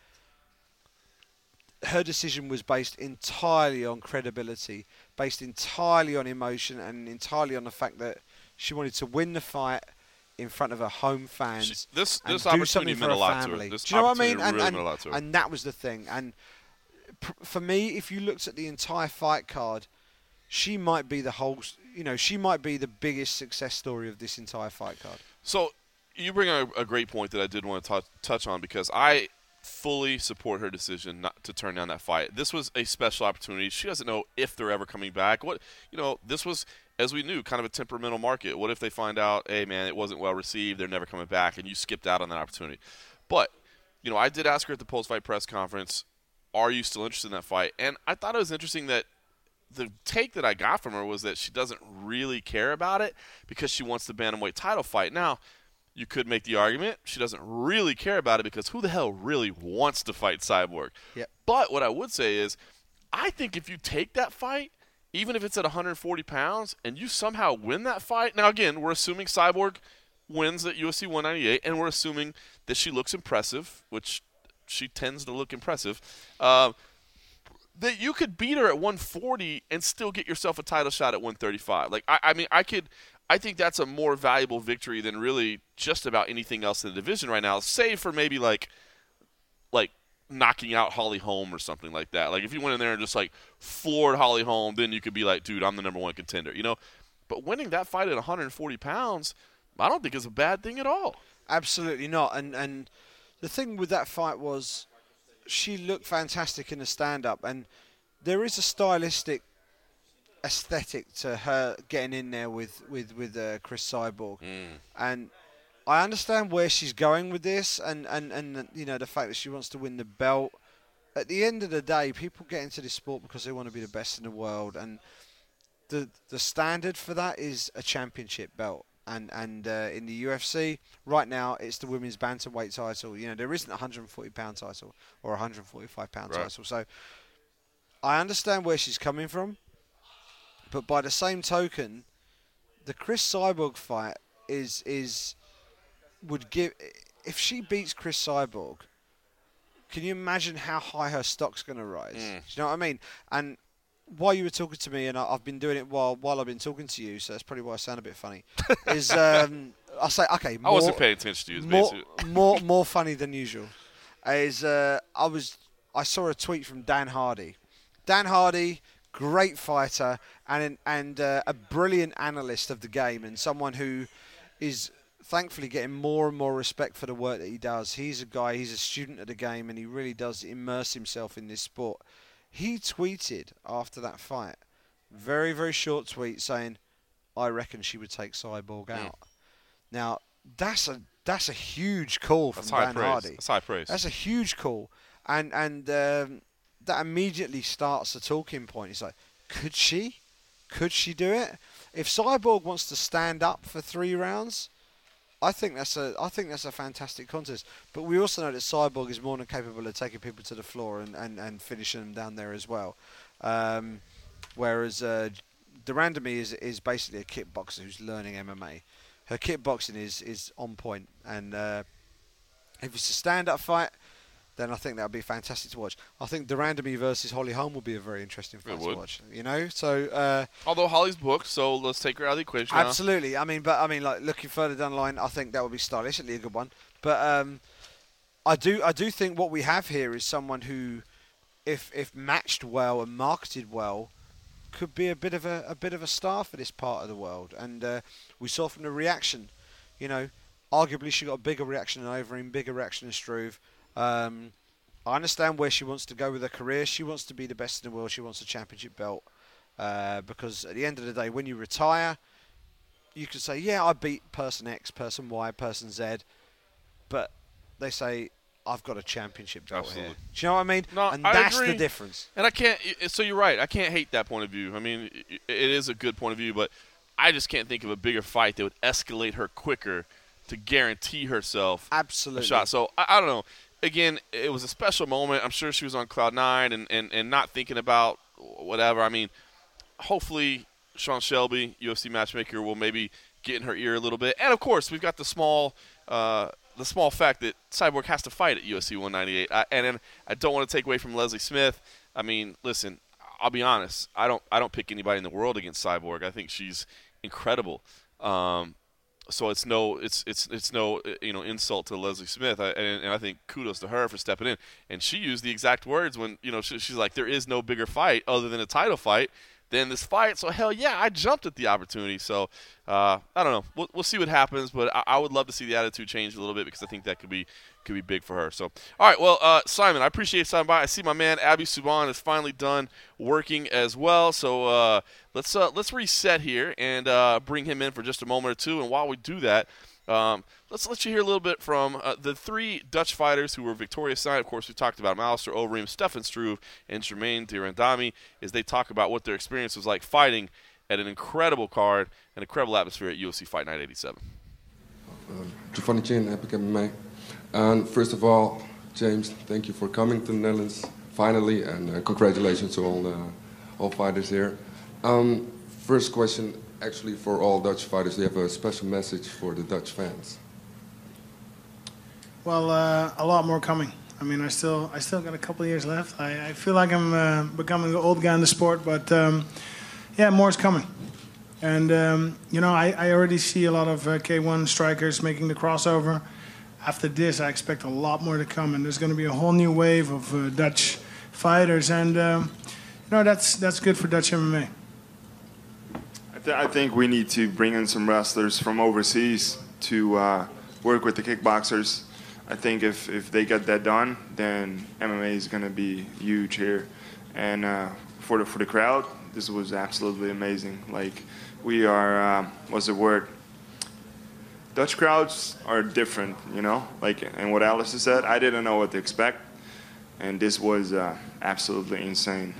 Her decision was based entirely on credibility, based entirely on emotion, and entirely on the fact that she wanted to win the fight in front of her home fans. This do opportunity something for meant a lot family. to her. Do you know what I mean? Really meant a lot to her. And that was the thing. And for me, if you looked at the entire fight card, she might be she might be the biggest success story of this entire fight card. So you bring a great point that I did want to touch on, because I fully support her decision not to turn down that fight. This was a special opportunity. She doesn't know if they're ever coming back. This was, as we knew, kind of a temperamental market. What if they find out, hey man, it wasn't well received, they're never coming back, and you skipped out on that opportunity? But I did ask her at the post-fight press conference, are you still interested in that fight? And I thought it was interesting that the take that I got from her was that she doesn't really care about it because she wants the bantamweight title fight. Now, you could make the argument she doesn't really care about it because who the hell really wants to fight Cyborg? Yep. But what I would say is, I think if you take that fight, even if it's at 140 pounds, and you somehow win that fight, now again, we're assuming Cyborg wins at UFC 198, and we're assuming that she looks impressive, which she tends to look impressive, that you could beat her at 140 and still get yourself a title shot at 135. Like, I think that's a more valuable victory than really just about anything else in the division right now, save for maybe like knocking out Holly Holm or something like that. Like, if you went in there and just, like, floored Holly Holm, then you could be like, dude, I'm the number one contender, But winning that fight at 140 pounds, I don't think is a bad thing at all. Absolutely not. And the thing with that fight was she looked fantastic in the stand-up, and there is a stylistic aesthetic to her getting in there with Chris Cyborg. And I understand where she's going with this, and the fact that she wants to win the belt. At the end of the day, people get into this sport because they want to be the best in the world, and the standard for that is a championship belt. And in the UFC right now, it's the women's bantamweight title. There isn't a 140-pound title or a 145-pound title. So I understand where she's coming from, but by the same token, the Chris Cyborg fight would give, if she beats Chris Cyborg, can you imagine how high her stock's going to rise? Do you know what I mean? And while you were talking to me, and I've been doing it while I've been talking to you, so that's probably why I sound a bit funny. Is I'll say okay. I wasn't paying attention to you. More funny than usual. Is I saw a tweet from Dan Hardy. Dan Hardy, great fighter and a brilliant analyst of the game, and someone who is thankfully getting more and more respect for the work that he does. He's a student of the game, and he really does immerse himself in this sport. He tweeted after that fight, very, very short tweet saying, I reckon she would take Cyborg out. Now, that's a huge call from Dan Hardy. That's high praise. That's a huge call. And that immediately starts a talking point. It's like, could she? Could she do it? If Cyborg wants to stand up for 3 rounds, I think that's a fantastic contest. But we also know that Cyborg is more than capable of taking people to the floor and finishing them down there as well. Whereas de Randamie is basically a kickboxer who's learning MMA. Her kickboxing is on point. And if it's a stand-up fight, then I think that would be fantastic to watch. I think de Randamie versus Holly Holm would be a very interesting fight to watch. So although Holly's booked, so let's take her out of the equation. Absolutely. Now. Like looking further down the line, I think that would be stylistically a good one. But I do think what we have here is someone who, if matched well and marketed well, could be a bit of a star for this part of the world. And we saw from the reaction, arguably she got a bigger reaction than Overeem, bigger reaction than Struve. I understand where she wants to go with her career. She wants to be the best in the world. She wants a championship belt. Because at the end of the day, when you retire, you could say, yeah, I beat person X, person Y, person Z. But they say, I've got a championship belt here. Do you know what I mean? No, and that's the difference. And so you're right. I can't hate that point of view. I mean, it is a good point of view, but I just can't think of a bigger fight that would escalate her quicker to guarantee herself absolutely a shot. So I don't know. Again, it was a special moment. I'm sure she was on cloud 9 and not thinking about whatever. I mean, hopefully Sean Shelby, UFC matchmaker, will maybe get in her ear a little bit. And of course, we've got the small fact that Cyborg has to fight at UFC 198. And I don't want to take away from Leslie Smith. I mean, listen, I'll be honest. I don't pick anybody in the world against Cyborg. I think she's incredible. So it's no insult to Leslie Smith, and I think kudos to her for stepping in. And she used the exact words when she's like, there is no bigger fight other than a title fight than this fight. So hell yeah, I jumped at the opportunity. So I don't know. We'll see what happens, but I would love to see the attitude change a little bit because I think that could be big for her. So all right, well, Simon, I appreciate you stopping by. I see my man Abby Subhan is finally done working as well. So let's reset here and bring him in for just a moment or two. And while we do that, Let's let you hear a little bit from the three Dutch fighters who were victorious tonight. Of course, we talked about them: Alistair Overeem, Stefan Struve, and Jermaine Durandamy, as they talk about what their experience was like fighting at an incredible card and incredible atmosphere at UFC Fight Night 87. Giovanni Chin, Epic MMA. And first of all, James, thank you for coming to the Netherlands finally, and congratulations to all fighters here. First question, actually, for all Dutch fighters, do you have a special message for the Dutch fans? Well, a lot more coming. I mean, I still got a couple of years left. I feel like I'm becoming an old guy in the sport, but yeah, more is coming. And I already see a lot of K1 strikers making the crossover. After this, I expect a lot more to come, and there's going to be a whole new wave of Dutch fighters, and that's good for Dutch MMA. I think we need to bring in some wrestlers from overseas to work with the kickboxers. I think if they get that done, then MMA is going to be huge here. And for the crowd, this was absolutely amazing. Like, we are, what's the word? Dutch crowds are different, Like, and what Alistair said, I didn't know what to expect. And this was absolutely insane.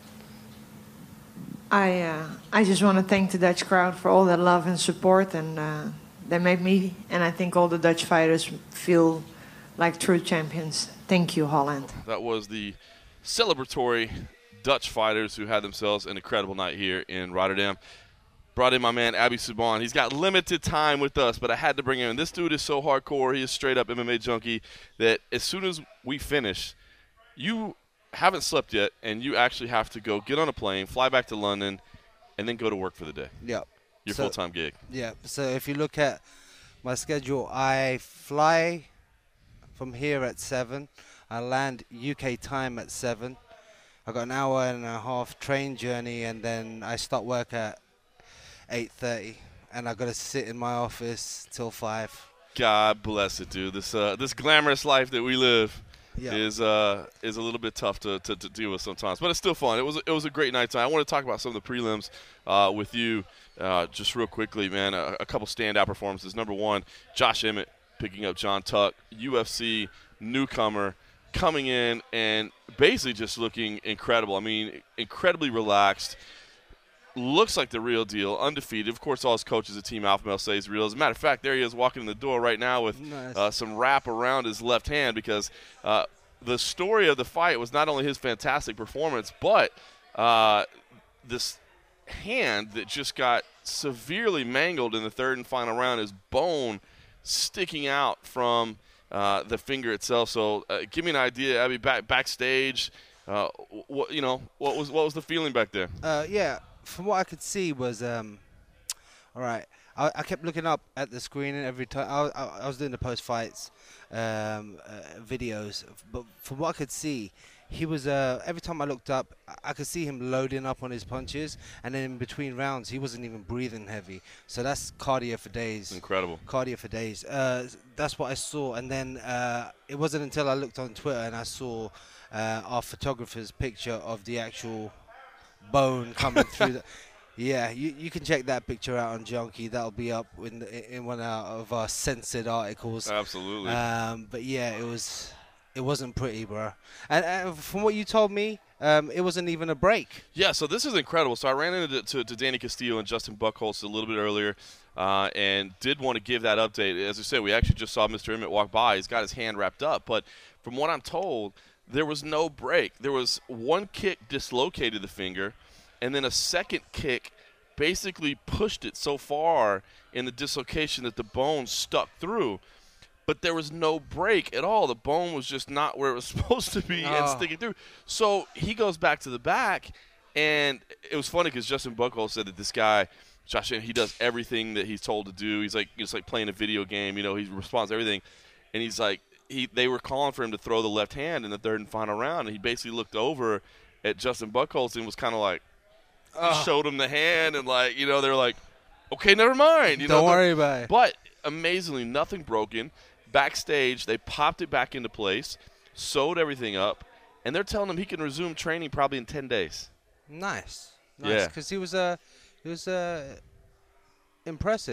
I just want to thank the Dutch crowd for all their love and support, and they made me and I think all the Dutch fighters feel like true champions. Thank you, Holland. That was the celebratory Dutch fighters who had themselves an incredible night here in Rotterdam. Brought in my man Abby Subban. He's got limited time with us, but I had to bring him in. This dude is so hardcore. He is straight up MMA junkie that as soon as we finish, you haven't slept yet, and you actually have to go get on a plane, fly back to London, and then go to work for the day. Yep. Your full-time gig. Yeah. So if you look at my schedule, I fly from here at 7. I land UK time at 7. I got an hour and a half train journey, and then I start work at 8:30, and I got to sit in my office till 5. God bless it, dude. This glamorous life that we live. Yeah. Is a little bit tough to deal with sometimes, but it's still fun. It was a great night tonight. I want to talk about some of the prelims with you just real quickly, man. A couple standout performances. Number one, Josh Emmett picking up John Tuck, UFC newcomer, coming in and basically just looking incredible. I mean, incredibly relaxed. Looks like the real deal, undefeated. Of course, all his coaches at Team Alpha Male say he's real. As a matter of fact, there he is walking in the door right now with some wrap around his left hand, because the story of the fight was not only his fantastic performance, but this hand that just got severely mangled in the third and final round, his bone sticking out from the finger itself. So give me an idea, Abby, backstage, what was the feeling back there? Yeah. From what I could see was, all right, I kept looking up at the screen, and every time I was doing the post-fights videos, but from what I could see, he was, every time I looked up, I could see him loading up on his punches, and then in between rounds, he wasn't even breathing heavy. So that's cardio for days. Incredible. Cardio for days. That's what I saw, and then it wasn't until I looked on Twitter and I saw our photographer's picture of the actual bone coming through. Yeah, you can check that picture out on Junkie. That'll be up in one of our censored articles. Absolutely. But yeah, it wasn't pretty, bro. And from what you told me, it wasn't even a break. Yeah, so this is incredible. So I ran into Danny Castillo and Justin Buchholz a little bit earlier, and did want to give that update. As I said, we actually just saw Mr. Emmett walk by. He's got his hand wrapped up, but from what I'm told, there was no break. There was one kick dislocated the finger, and then a second kick basically pushed it so far in the dislocation that the bone stuck through. But there was no break at all. The bone was just not where it was supposed to be and sticking through. So he goes back to the back, and it was funny because Justin Buchholz said that this guy, Josh, he does everything that he's told to do. He's like, it's like playing a video game. He responds to everything. And he's like, they were calling for him to throw the left hand in the third and final round, and he basically looked over at Justin Buchholz and was kind of like, he showed him the hand, and like, they were like, okay, never mind. Don't worry about it. But amazingly, nothing broken. Backstage, they popped it back into place, sewed everything up, and they're telling him he can resume training probably in 10 days. Nice. Yeah. Because he was impressive.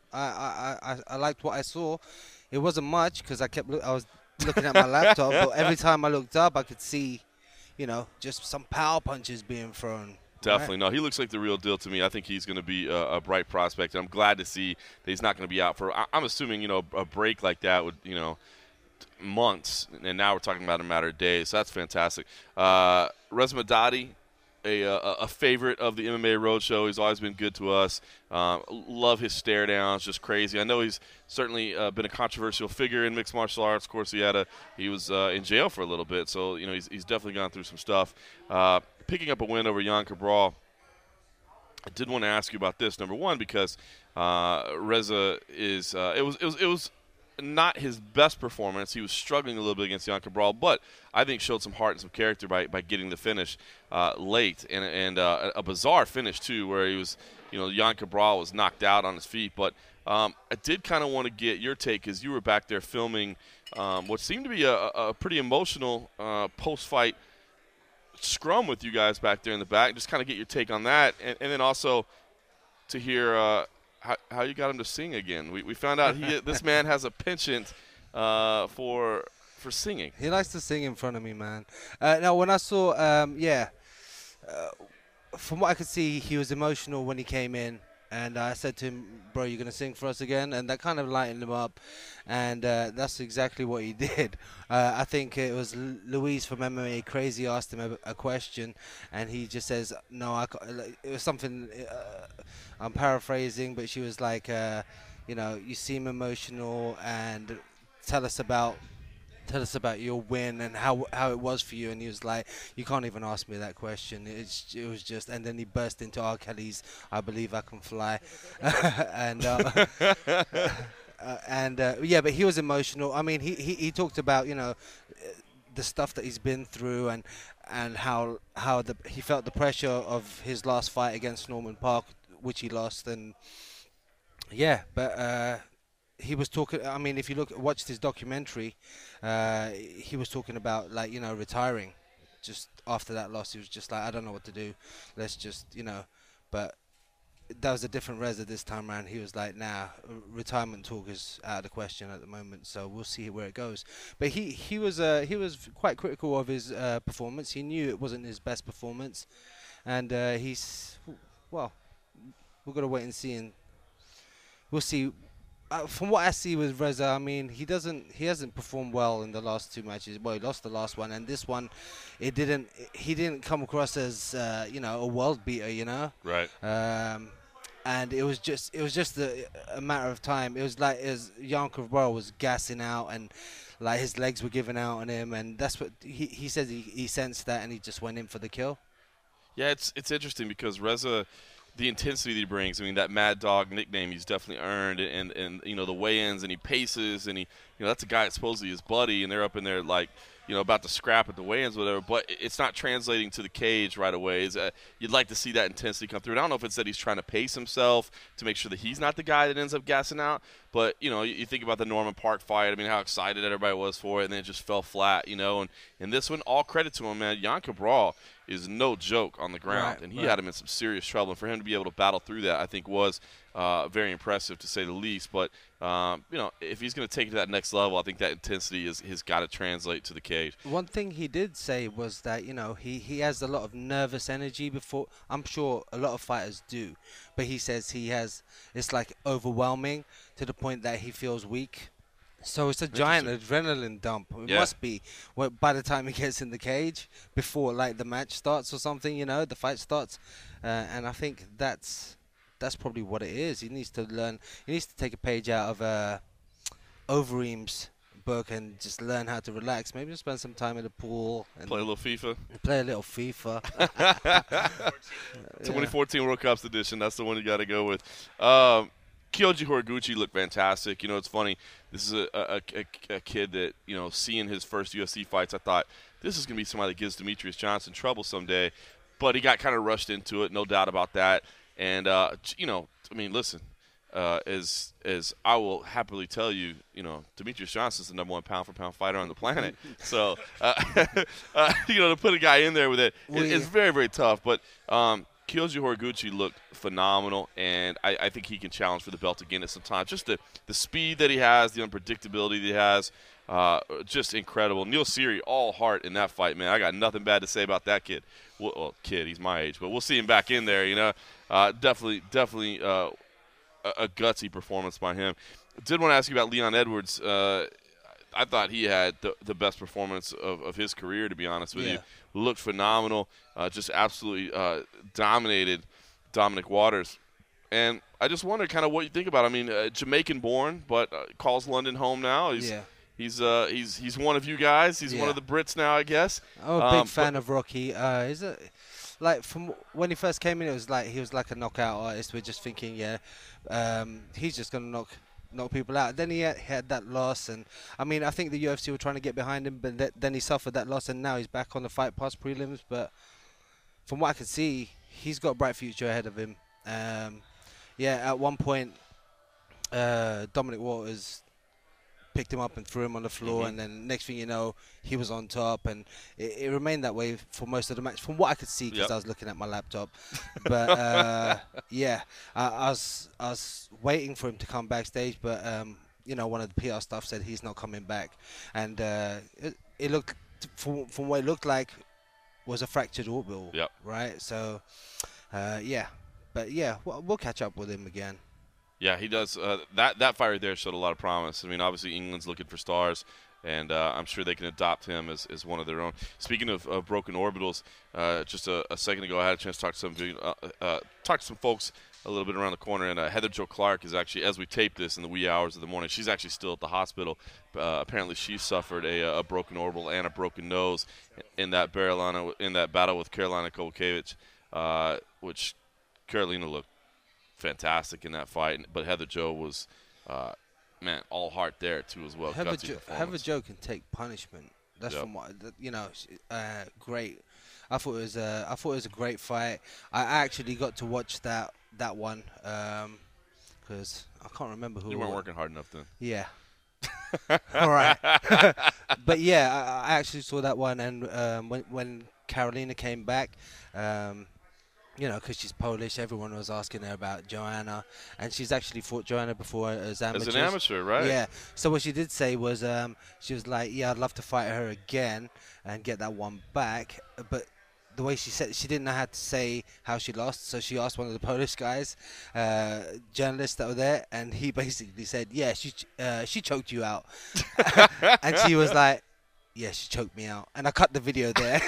I liked what I saw. It wasn't much because I was looking at my laptop, but every time I looked up, I could see, just some power punches being thrown. Definitely. No, he looks like the real deal to me. I think he's going to be a bright prospect. And I'm glad to see that he's not going to be out for – I'm assuming, a break like that would, months. And now we're talking about a matter of days. So that's fantastic. Reza Madadi, a favorite of the MMA Roadshow. He's always been good to us. Love his stare downs, just crazy. I know he's certainly been a controversial figure in mixed martial arts. Of course, he was in jail for a little bit. So, he's definitely gone through some stuff. Picking up a win over Jan Cabral, I did want to ask you about this. Number one, because Reza is it was not his best performance. He was struggling a little bit against Jan Cabral, but I think showed some heart and some character by getting the finish late and a bizarre finish too, where he was Jan Cabral was knocked out on his feet. But I did kind of want to get your take as you were back there filming what seemed to be a pretty emotional post-fight scrum with you guys back there in the back. Just kind of get your take on that, and then also to hear how you got him to sing again. We found out this man has a penchant for singing. He likes to sing in front of me, man. Now, when I saw, from what I could see, he was emotional when he came in. And I said to him, bro, you're going to sing for us again? And that kind of lightened him up. And that's exactly what he did. I think it was Louise from MMA Crazy asked him a question. And he just says, no, it was something, I'm paraphrasing, but she was like, you seem emotional and tell us about your win and how it was for you. And he was like, you can't even ask me that question. It was just, and then he burst into R. Kelly's I Believe I Can Fly. And but he was emotional. I mean, he talked about, the stuff that he's been through and how he felt the pressure of his last fight against Norman Park, which he lost. And he was talking. I mean, if you watched his documentary, he was talking about retiring. Just after that loss, he was just like, I don't know what to do. Let's just But that was a different Reza this time around. He was like, nah, retirement talk is out of the question at the moment. So we'll see where it goes. But he was quite critical of his performance. He knew it wasn't his best performance, and we've got to wait and see, and we'll see. From what I see with Reza, I mean, he hasn't performed well in the last two matches. Well, he lost the last one, and this one, he didn't come across as a world beater, Right. And it was just a matter of time. It was like as Jan Cabral was gassing out and like his legs were giving out on him, and that's what he said. He sensed that, and he just went in for the kill. Yeah, it's interesting because Reza, the intensity that he brings, I mean, that Mad Dog nickname he's definitely earned, and the weigh-ins, and he paces, and that's a guy that's supposedly his buddy, and they're up in there like, about to scrap at the weigh-ins, whatever, but it's not translating to the cage right away. You'd like to see that intensity come through. And I don't know if it's that he's trying to pace himself to make sure that he's not the guy that ends up gassing out, but, you think about the Norman Park fight, I mean, how excited everybody was for it, and then it just fell flat, and this one, all credit to him, man. Jan Cabral is no joke on the ground, and he had him in some serious trouble. And for him to be able to battle through that, I think was very impressive, to say the least. But, if he's going to take it to that next level, I think that intensity has got to translate to the cage. One thing he did say was that, he has a lot of nervous energy before. I'm sure a lot of fighters do. But he says it's like overwhelming to the point that he feels weak. So it's a giant adrenaline dump. It must be by the time he gets in the cage, before like the match starts or something, the fight starts. And I think that's probably what it is. He needs to learn. He needs to take a page out of Overeem's book and just learn how to relax. Maybe just spend some time in the pool and play a little FIFA. 2014 World Cups edition. That's the one you got to go with. Kyoji Horiguchi looked fantastic. It's funny. This is a kid that, seeing his first UFC fights, I thought this is going to be somebody that gives Demetrius Johnson trouble someday. But he got kind of rushed into it, no doubt about that. And, I mean, listen, as I will happily tell you, Demetrius Johnson is the number one pound-for-pound fighter on the planet. So, to put a guy in there with it is very, very tough. But Kyoji Horiguchi looked phenomenal, and I think he can challenge for the belt again at some time. Just the speed that he has, the unpredictability that he has, just incredible. Neil Seery, all heart in that fight, man. I got nothing bad to say about that kid. Well, kid, he's my age, but we'll see him back in there, you know. Definitely a gutsy performance by him. I did want to ask you about Leon Edwards. I thought he had the best performance of his career, to be honest with you. Looked phenomenal, just absolutely dominated Dominic Waters. And I just wonder kind of what you think about him. I mean, Jamaican-born, but calls London home now. He's one of you guys. He's one of the Brits now, I guess. I'm a big fan of Rocky. Like from when he first came in, it was like he was like a knockout artist. We're just thinking, he's just gonna knock people out. Then he had that loss, and I mean, I think the UFC were trying to get behind him, but then he suffered that loss, and now he's back on the Fight Pass prelims. But from what I can see, he's got a bright future ahead of him. At one point, Dominic Waters picked him up and threw him on the floor, and then next thing you know, he was on top, and it remained that way for most of the match, from what I could see, because I was looking at my laptop. But I was waiting for him to come backstage, but one of the PR staff said he's not coming back, and it looked from what it looked like was a fractured orbital, right? So, we'll catch up with him again. Yeah, he does. That fight right there showed a lot of promise. I mean, obviously England's looking for stars, and I'm sure they can adopt him as one of their own. Speaking of broken orbitals, just a second ago I had a chance to talk to some folks a little bit around the corner, and Heather Jo Clark is actually, as we tape this in the wee hours of the morning, she's actually still at the hospital. Apparently she suffered a broken orbital and a broken nose in that battle with Karolina Kowalkiewicz, which Karolina looked fantastic in that fight, but Heather Jo was, all heart there too as well. Heather Jo can take punishment. That's from what great. I thought it was a great fight. I actually got to watch that one because I can't remember who. You weren't working hard enough then. Yeah. All right. But I actually saw that one, and when Karolina came back. Because she's Polish, everyone was asking her about Joanna, and she's actually fought Joanna before as amateurs. As an amateur, right? Yeah. So what she did say was, she was like, "Yeah, I'd love to fight her again and get that one back." But the way she said, she didn't know how to say how she lost, so she asked one of the Polish guys, journalists that were there, and he basically said, "Yeah, she choked you out," and she was like, "Yeah, she choked me out," and I cut the video there.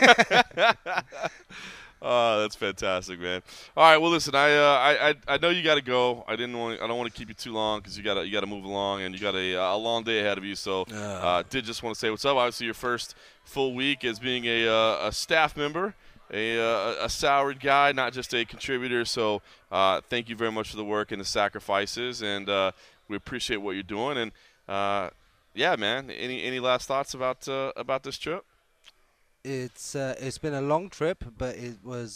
Oh, that's fantastic, man. All right, well, listen, I know you got to go. I don't want to keep you too long because you got to move along, and you got a long day ahead of you. So, did just want to say what's up. Obviously, your first full week as being a staff member, a salaried guy, not just a contributor. So, thank you very much for the work and the sacrifices, and we appreciate what you're doing. And man, any last thoughts about this trip? It's been a long trip, but it was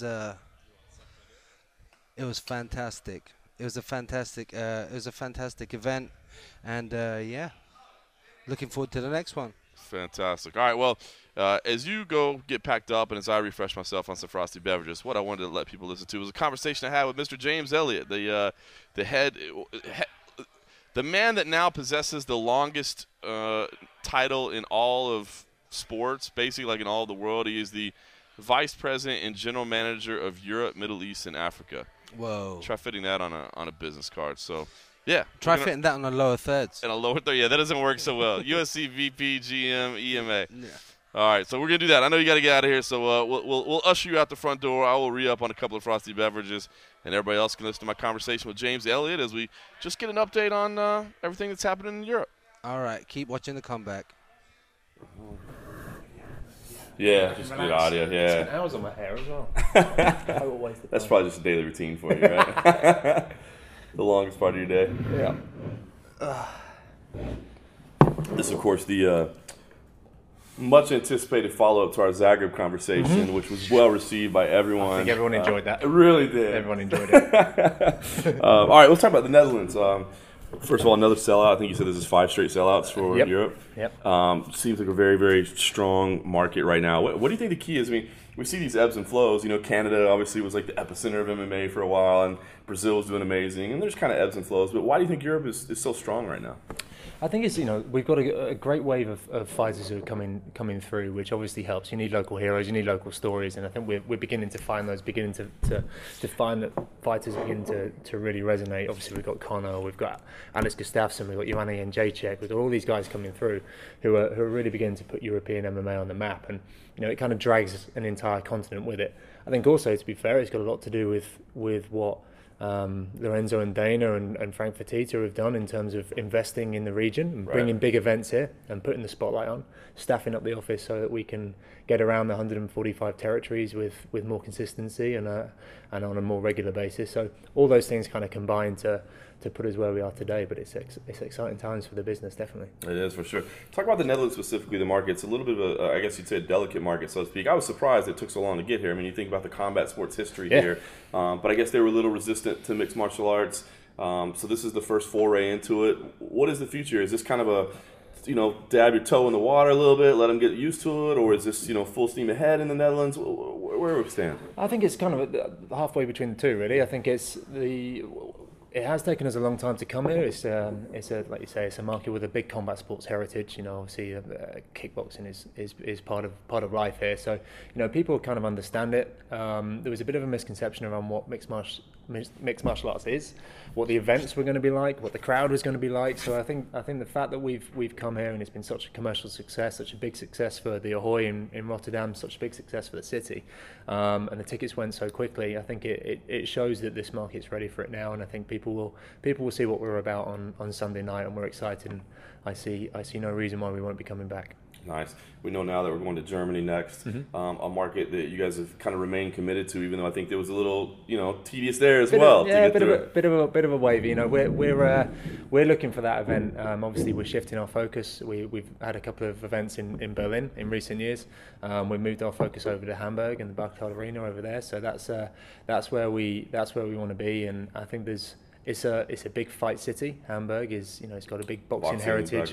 fantastic. It was a fantastic event, and looking forward to the next one. Fantastic. All right, well, as you go get packed up, and as I refresh myself on some frosty beverages, what I wanted to let people listen to was a conversation I had with Mr. James Elliott, the man that now possesses the longest title in all of sports, basically, like in all the world. He is the vice president and general manager of Europe, Middle East, and Africa. Whoa! Try fitting that on a business card. So, yeah. Try fitting that on the lower thirds. In a lower third, yeah, that doesn't work so well. USC, VP, GM, EMA. Yeah. All right, so we're gonna do that. I know you got to get out of here, so we'll usher you out the front door. I will re-up on a couple of frosty beverages, and everybody else can listen to my conversation with James Elliott as we just get an update on everything that's happening in Europe. All right, keep watching the comeback. Yeah, just good audio. Yeah. It's 10 hours on my hair as well. That's probably just a daily routine for you, right? The longest part of your day. Yeah. This, of course, the much anticipated follow-up to our Zagreb conversation, which was well received by everyone. I think everyone enjoyed that. It really did. Everyone enjoyed it. All right, let's talk about the Netherlands. First of all, another sellout. I think you said this is 5 straight sellouts for Europe. Yep. Seems like a very, very strong market right now. What do you think the key is? I mean, we see these ebbs and flows. You know, Canada obviously was like the epicenter of MMA for a while, and Brazil was doing amazing. And there's kind of ebbs and flows. But why do you think Europe is so strong right now? I think it's, we've got a great wave of fighters who are coming through, which obviously helps. You need local heroes, you need local stories, and I think we're beginning to find those, beginning to find that fighters begin to really resonate. Obviously, we've got Conor, we've got Alex Gustafsson, we've got Joanna Jędrzejczyk, we've got all these guys coming through who are really beginning to put European MMA on the map, and it kind of drags an entire continent with it. I think also, to be fair, it's got a lot to do with what Lorenzo and Dana and Frank Fertitta have done in terms of investing in the region and bringing big events here and putting the spotlight on, staffing up the office so that we can get around the 145 territories with more consistency and on a more regular basis. So all those things kind of combine to put us where we are today, but it's exciting times for the business, definitely. It is, for sure. Talk about the Netherlands specifically, the market. It's a little bit of a, I guess you'd say, a delicate market, so to speak. I was surprised it took so long to get here. I mean, you think about the combat sports history here, but I guess they were a little resistant to mixed martial arts. So this is the first foray into it. What is the future? Is this kind of a, dab your toe in the water a little bit, let them get used to it, or is this, full steam ahead in the Netherlands? Where do we stand? I think it's kind of halfway between the two, really. I think it has taken us a long time to come here. It's like you say, it's a market with a big combat sports heritage. Obviously, kickboxing is part of life here. So, people kind of understand it. There was a bit of a misconception around what mixed martial arts is, what the events were going to be like, what the crowd was going to be like. So I think the fact that we've come here and it's been such a commercial success, such a big success for the Ahoy in Rotterdam, such a big success for the city, and the tickets went so quickly. I think it shows that this market's ready for it now, and I think people will see what we're about on Sunday night, and we're excited. And I see no reason why we won't be coming back. Nice. We know now that we're going to Germany next, a market that you guys have kind of remained committed to, even though I think there was a little, tedious there as well. Yeah, bit of a wave. We're looking for that event. Obviously, we're shifting our focus. We've had a couple of events in Berlin in recent years. We moved our focus over to Hamburg and the Barclaycard Arena over there. So that's where we want to be, and I think it's a big fight city. Hamburg is, it's got a big boxing heritage.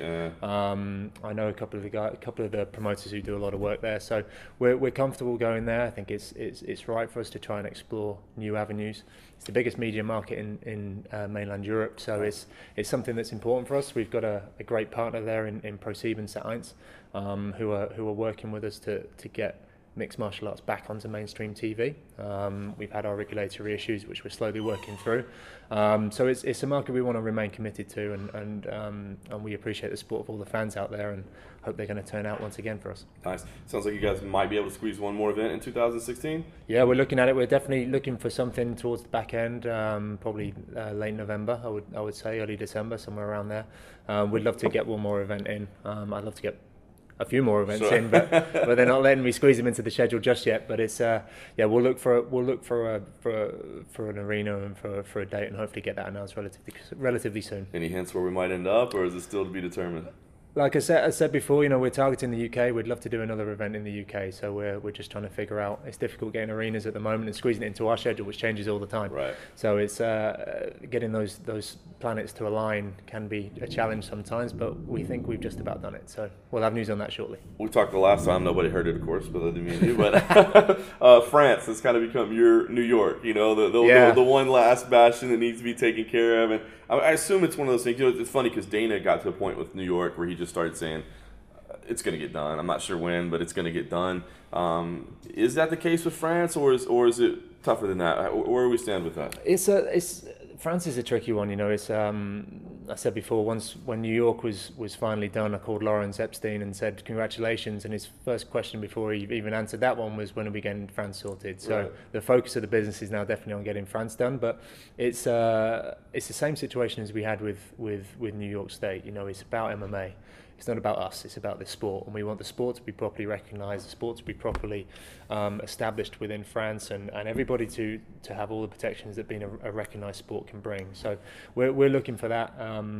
I know a couple of the promoters who do a lot of work there, so we're comfortable going there. I think it's right for us to try and explore new avenues. It's the biggest media market in mainland Europe, so it's something that's important for us. We've got a great partner there in ProSieben and Sat.1, who are working with us to get mixed martial arts back onto mainstream TV. We've had our regulatory issues, which we're slowly working through. So it's a market we want to remain committed to, and we appreciate the support of all the fans out there, and hope they're going to turn out once again for us. Nice. Sounds like you guys might be able to squeeze one more event in 2016. Yeah, we're looking at it. We're definitely looking for something towards the back end, probably late November. I would say early December, somewhere around there. We'd love to get one more event in. I'd love to get a few more events in, but they're not letting me squeeze them into the schedule just yet. But it's we'll look for an arena and for a date, and hopefully get that announced relatively soon. Any hints where we might end up, or is it still to be determined? Like I said before, we're targeting the UK. We'd love to do another event in the UK, so we're just trying to figure out. It's difficult getting arenas at the moment and squeezing it into our schedule, which changes all the time. Right. So it's getting those planets to align can be a challenge sometimes, but we think we've just about done it. So we'll have news on that shortly. We talked the last time. Nobody heard it, of course, but other than me and you. But France has kind of become your New York. The one last bastion that needs to be taken care of, and I assume it's one of those things. It's funny because Dana got to a point with New York where he just started saying, it's going to get done. I'm not sure when, but it's going to get done. Is that the case with France, or is it tougher than that? Where do we stand with that? France is a tricky one. It's I said before, once when New York was finally done, I called Lawrence Epstein and said congratulations, and his first question before he even answered that one was, when are we getting France sorted? So the focus of the business is now definitely on getting France done, but it's the same situation as we had with New York State. It's about MMA. It's not about us, it's about the sport, and we want the sport to be properly recognised, the sport to be properly established within France, and everybody to have all the protections that being a recognised sport can bring. So we're looking for that.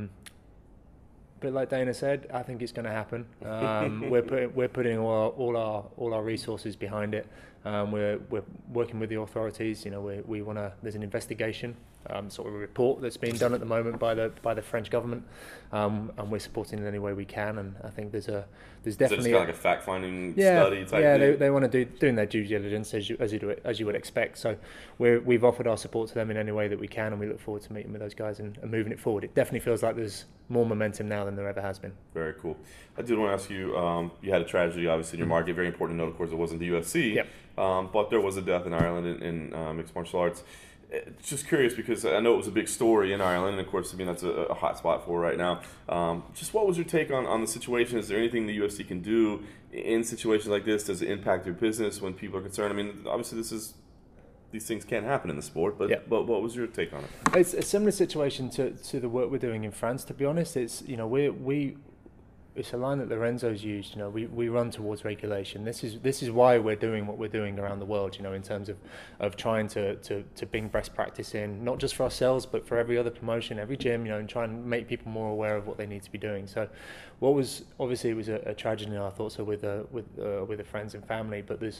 But like Dana said, I think it's going to happen. We're putting all our resources behind it. We're working with the authorities. We want to. There's an investigation sort of report that's being done at the moment by the French government, and we're supporting in any way we can. And I think there's definitely kind of like a fact-finding study type thing? They want to doing their due diligence as you would expect. So we've offered our support to them in any way that we can, and we look forward to meeting with those guys and moving it forward. It definitely feels like there's more momentum now than there ever has been. Very cool. I did want to ask you, you had a tragedy obviously in your market. Very important to note, of course, it wasn't the UFC, yep. But there was a death in Ireland in mixed martial arts. Just curious, because I know it was a big story in Ireland, and of course, I mean, that's a hot spot for right now. Just what was your take on the situation? Is there anything the UFC can do in situations like this? Does it impact your business when people are concerned? I mean, obviously, these things can't happen in the sport, but but what was your take on it? It's a similar situation to the work we're doing in France. To be honest, it's it's a line that Lorenzo's used. We run towards regulation. This is why we're doing what we're doing around the world. In terms of trying to bring best practice in, not just for ourselves, but for every other promotion, every gym. And try and make people more aware of what they need to be doing. So, what was obviously it was a tragedy. I thought so with the friends and family. But there's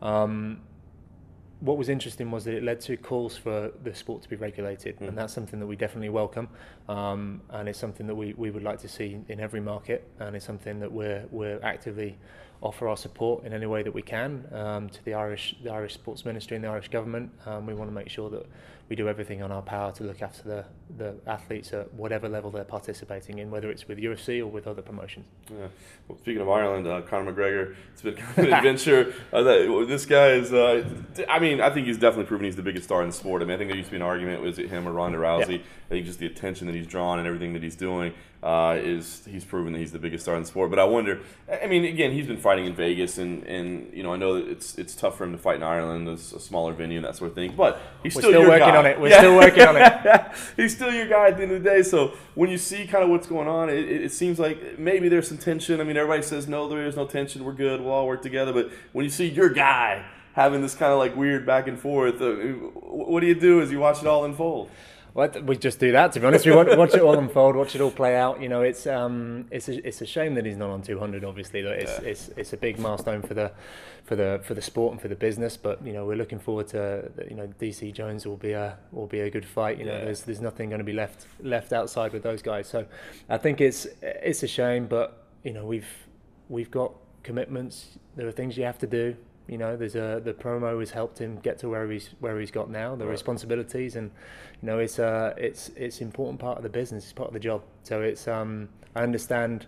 what was interesting was that it led to calls for the sport to be regulated, and that's something that we definitely welcome, and it's something that we would like to see in every market, and it's something that we're actively offer our support in any way that we can to the Irish Sports Ministry and the Irish government. We want to make sure that we do everything on our power to look after the athletes at whatever level they're participating in, whether it's with UFC or with other promotions. Yeah. Well, speaking of Ireland, Conor McGregor, it's been kind of an adventure. This guy is, I think he's definitely proven he's the biggest star in the sport. I mean, I think there used to be an argument, was it him or Ronda Rousey? Yeah. I think just the attention that he's drawn and everything that he's doing he's proven that he's the biggest star in the sport. But I wonder, I mean, again, he's been fighting in Vegas, and I know that it's tough for him to fight in Ireland, it's a smaller venue and that sort of thing. But we're still working on it. We're still working on it. He's still your guy at the end of the day. So when you see kind of what's going on, it seems like maybe there's some tension. I mean, everybody says no, there is no tension. We're good. We'll all work together. But when you see your guy having this kind of like weird back and forth, what do you do as you watch it all unfold? Well, we just do that, to be honest. We watch it all unfold, watch it all play out. It's a shame that he's not on 200. Obviously, it's a big milestone for the sport and for the business. But we're looking forward to DC Jones will be a good fight. There's nothing going to be left outside with those guys. So I think it's a shame, but we've got commitments. There are things you have to do. The promo has helped him get to where he's got now. The responsibilities, and it's an important part of the business. It's part of the job. So it's I understand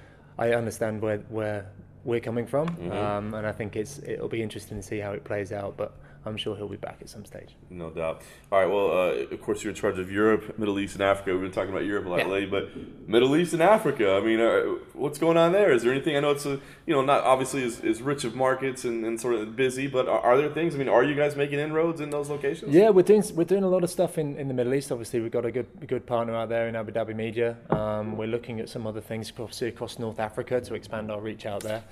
where we're coming from, and I think it'll be interesting to see how it plays out. But I'm sure he'll be back at some stage. No doubt. All right, well, of course, you're in charge of Europe, Middle East, and Africa. We've been talking about Europe a lot lately, but Middle East and Africa, I mean, what's going on there? Is there anything? I know it's, not obviously as rich of markets and sort of busy, but are there things? I mean, are you guys making inroads in those locations? Yeah, we're doing a lot of stuff in the Middle East. Obviously, we've got a good partner out there in Abu Dhabi Media. We're looking at some other things, obviously, across North Africa to expand our reach out there.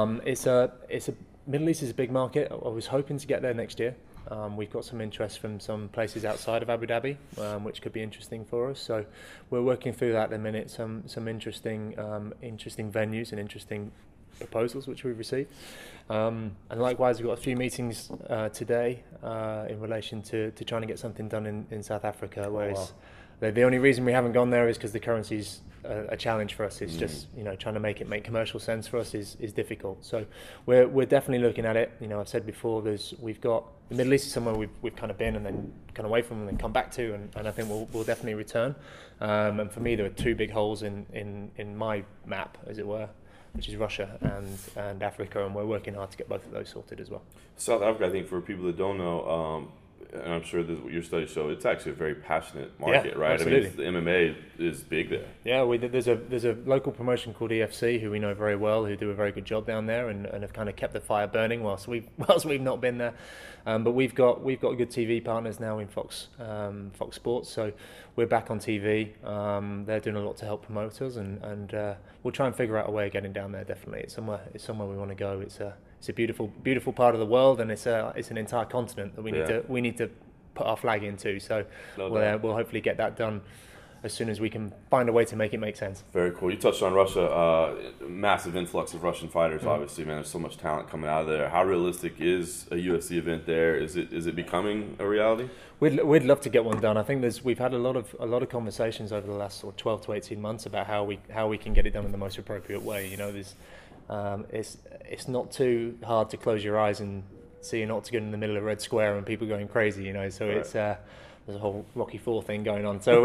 Middle East is a big market. I was hoping to get there next year. We've got some interest from some places outside of Abu Dhabi, which could be interesting for us. So we're working through that at the minute. Some interesting venues and interesting proposals which we've received. And likewise, we've got a few meetings today in relation to trying to get something done in South Africa. Whereas the only reason we haven't gone there is because the currency's a challenge for us. It's just trying to make it make commercial sense for us is difficult. So we're definitely looking at it. I've said before, we've got the Middle East is somewhere we've kind of been and then kind of away from and then come back to, and I think we'll definitely return. And for me, there are two big holes in my map, as it were, which is Russia and Africa, and we're working hard to get both of those sorted as well. South Africa, I think, for people that don't know, and I'm sure this is what your studies show, it's actually a very passionate market, right? Absolutely. I mean, the MMA is big there. Yeah, there's a local promotion called EFC who we know very well, who do a very good job down there and have kind of kept the fire burning whilst we've not been there. But we've got good TV partners now in Fox Sports, so we're back on TV. They're doing a lot to help promote us, and we'll try and figure out a way of getting down there. Definitely, it's somewhere we want to go. It's a beautiful part of the world, and it's an entire continent that we need to put our flag into. So we'll hopefully get that done as soon as we can find a way to make it make sense. Very cool. You touched on Russia, massive influx of Russian fighters. Obviously, man, there's so much talent coming out of there. How realistic is a UFC event there? Is it becoming a reality? We'd love to get one done. I think we've had a lot of conversations over the last sort of 12 to 18 months about how we can get it done in the most appropriate way. You know, it's not too hard to close your eyes and see an octagon in the middle of Red Square and people going crazy. You know, so right. It's there's a whole Rocky IV thing going on. So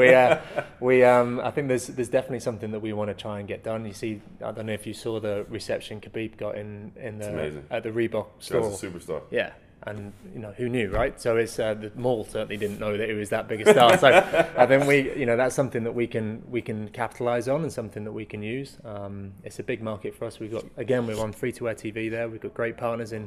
I think there's definitely something that we want to try and get done. You see, I don't know if you saw the reception Khabib got in at the Reebok store. That's a superstar. Yeah. And you know, who knew, right? So it's the mall certainly didn't know that it was that big a star. So I think that's something that we can capitalize on and something that we can use. It's a big market for us. We're on free-to-air TV there. We've got great partners in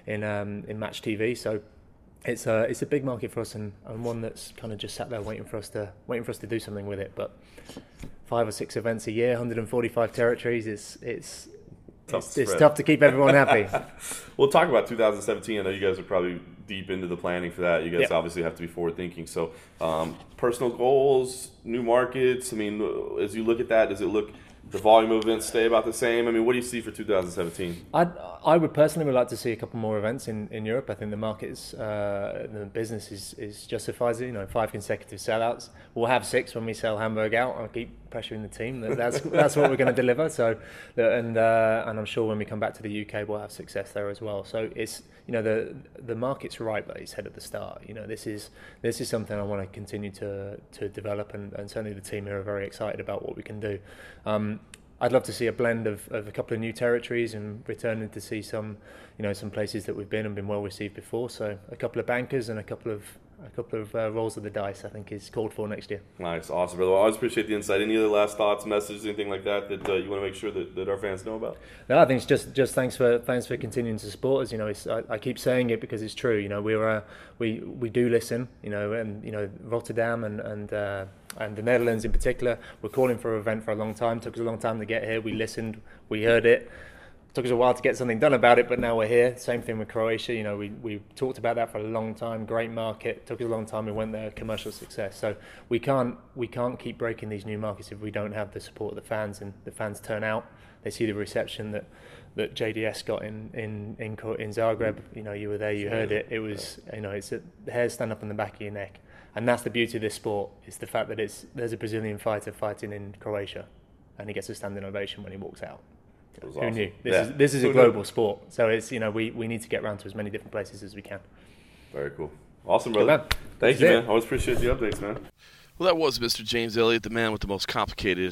Match TV. So it's a big market for us and one that's kind of just sat there waiting for us to do something with it. But 5 or 6 events a year, 145 territories. It's tough to keep everyone happy. We'll talk about 2017. I know you guys are probably deep into the planning for that. You guys obviously have to be forward thinking. So personal goals, new markets. I mean, as you look at that, does it look the volume of events stay about the same? I mean, what do you see for 2017? I would personally like to see a couple more events in Europe. I think the market's the business is justifies it. You know, 5 consecutive sellouts. We'll have 6 when we sell Hamburg out. I'll keep pressuring the team. That's what we're going to deliver. So, and I'm sure when we come back to the UK, we'll have success there as well. So it's, you know, the market's right, but it's said at the start. You know, this is something I want to continue to develop, and certainly the team here are very excited about what we can do. I'd love to see a blend of a couple of new territories and returning to see some places that we've been and been well received before. So a couple of bankers and a couple of rolls of the dice, I think, is called for next year. Nice, awesome, brother. Well, I always appreciate the insight. Any other last thoughts, messages, anything like that you want to make sure that our fans know about? No, I think it's just thanks for continuing to support us. You know, I keep saying it because it's true. You know, we do listen. You know, and you know, Rotterdam and the Netherlands in particular, we're calling for an event for a long time. Took us a long time to get here. We listened, we heard it. Took us a while to get something done about it, but now we're here. Same thing with Croatia. You know, we talked about that for a long time. Great market. Took us a long time. We went there. Commercial success. So we can't keep breaking these new markets if we don't have the support of the fans, and the fans turn out. They see the reception that JDS got in Zagreb. You know, you were there. You heard it. It was, you know, the hairs stand up on the back of your neck. And that's the beauty of this sport, is the fact that there's a Brazilian fighter fighting in Croatia, and he gets a standing ovation when he walks out. Who awesome. Knew? This is a global sport, so it's, you know, we need to get around to as many different places as we can. Very cool. Awesome, brother. Thank you, man. Always appreciate the updates, man. Well, that was Mr. James Elliott, the man with the most complicated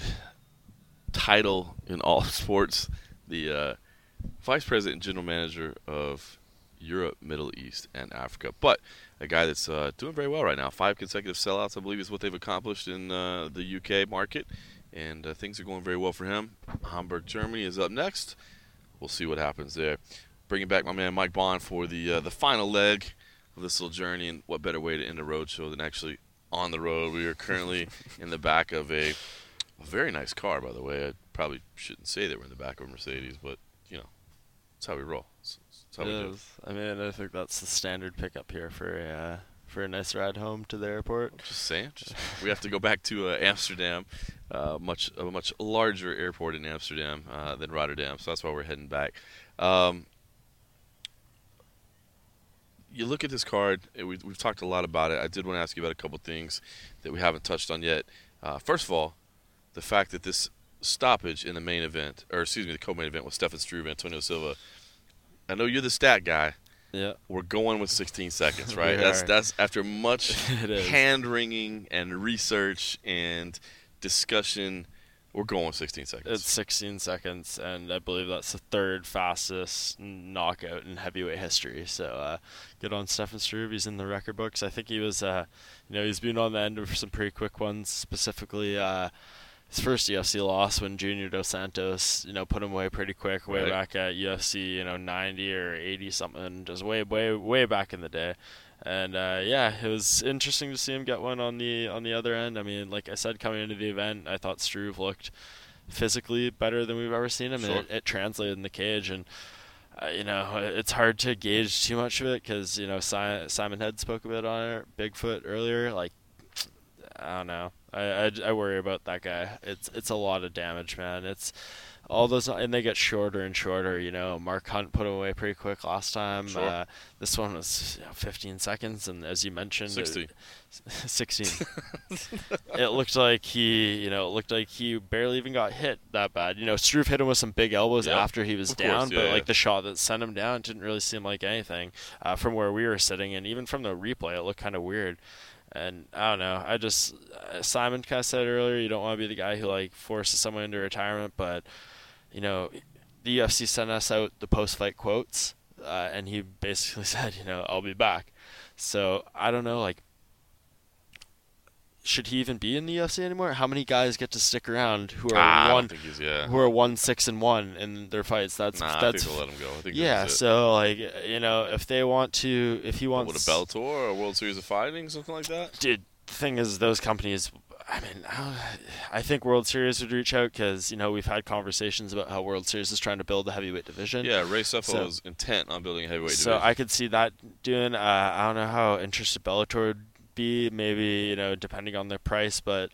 title in all sports, the Vice President and General Manager of Europe, Middle East, and Africa. But a guy that's doing very well right now. 5 consecutive sellouts, I believe, is what they've accomplished in the UK market. And things are going very well for him. Hamburg, Germany is up next. We'll see what happens there. Bringing back my man Mike Bond for the final leg of this little journey. And what better way to end a road show than actually on the road. We are currently in the back of a very nice car, by the way. I probably shouldn't say that we're in the back of a Mercedes, but, you know, that's how we roll. That's how we do it. I mean, I think that's the standard pickup here for a nice ride home to the airport. Just saying. We have to go back to Amsterdam, a much larger airport in Amsterdam than Rotterdam, so that's why we're heading back. You look at this card, we've talked a lot about it. I did want to ask you about a couple things that we haven't touched on yet. First of all, the fact that this stoppage in the main event, the co-main event with Stefan Struve and Antonio Silva, I know you're the stat guy. Yeah, we're going with 16 seconds, right? That's after much hand-wringing and research and discussion. We're going with 16 seconds. It's 16 seconds, and I believe that's the 3rd fastest knockout in heavyweight history. So good on Stefan Struve. He's in the record books. I think he was, he's been on the end of some pretty quick ones, specifically his first UFC loss when Junior Dos Santos, put him away pretty quick, way back at UFC, 90 or 80 something, just way back in the day. And it was interesting to see him get one on the other end. I mean, like I said, coming into the event, I thought Struve looked physically better than we've ever seen him, and it translated in the cage. And it's hard to gauge too much of it because Simon Head spoke a bit on it, Bigfoot earlier. Like, I don't know. I worry about that guy. It's a lot of damage, man. It's all those, and they get shorter and shorter. Mark Hunt put him away pretty quick last time. Sure. This one was 15 seconds, and as you mentioned, 16. 16. It looked like he barely even got hit that bad. Struve hit him with some big elbows after he was down, but like the shot that sent him down didn't really seem like anything from where we were sitting, and even from the replay, it looked kind of weird. And I don't know. Simon kind of said earlier, you don't want to be the guy who like forces someone into retirement, but the UFC sent us out the post-fight quotes, and he basically said, I'll be back. So I don't know, like, should he even be in the UFC anymore? How many guys get to stick around who are 1-6-1 in their fights? That's I think they'll let him go. I think so like, if they want to, if he wants, what, a Bellator or a World Series of Fighting, something like that. Dude, the thing is, those companies, I mean, I think World Series would reach out because we've had conversations about how World Series is trying to build a heavyweight division. Yeah, Ray Sefo is intent on building a heavyweight division. So I could see that doing. I don't know how interested Bellator would be, maybe depending on the price, but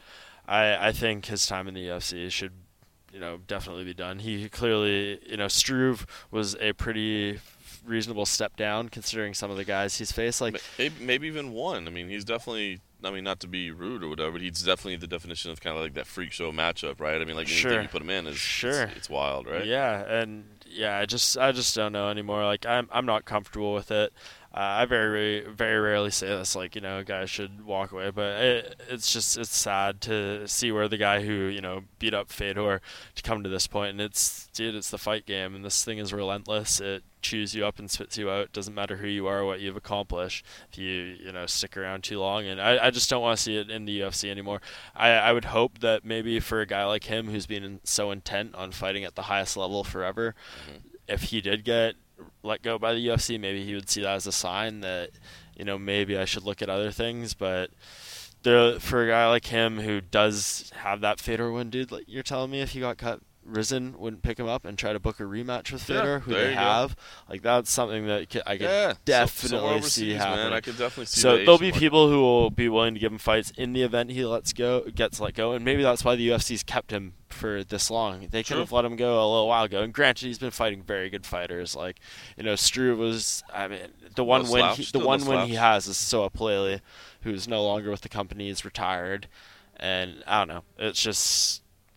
I think his time in the UFC should definitely be done. He clearly, Struve was a pretty reasonable step down considering some of the guys he's faced. Like maybe even one. I mean, he's definitely. I mean, not to be rude or whatever, but he's definitely the definition of kind of like that freak show matchup, right? I mean, like anything you put him in is it's wild, right? Yeah, and I just don't know anymore. Like I'm not comfortable with it. I very rarely say this, like, a guy should walk away, but it's sad to see where the guy who, beat up Fedor to come to this point, and it's the fight game, and this thing is relentless. It chews you up and spits you out. It doesn't matter who you are or what you've accomplished if you stick around too long, and I just don't want to see it in the UFC anymore. I would hope that maybe for a guy like him who's been so intent on fighting at the highest level forever, if he did get let go by the UFC, maybe he would see that as a sign that maybe I should look at other things. But for a guy like him who does have that Fedor win, dude, like you're telling me if he got cut, Rizin wouldn't pick him up and try to book a rematch with Fedor, who they have. Like, that's something that I could definitely see happening. Man, I could definitely see so there'll be people who will be willing to give him fights in the event he gets let go, and maybe that's why the UFC's kept him for this long. They could have let him go a little while ago. And granted, he's been fighting very good fighters. Like, Struve was, I mean, the one win he has is Soa Palele, who's no longer with the company, is retired. And I don't know. It's just,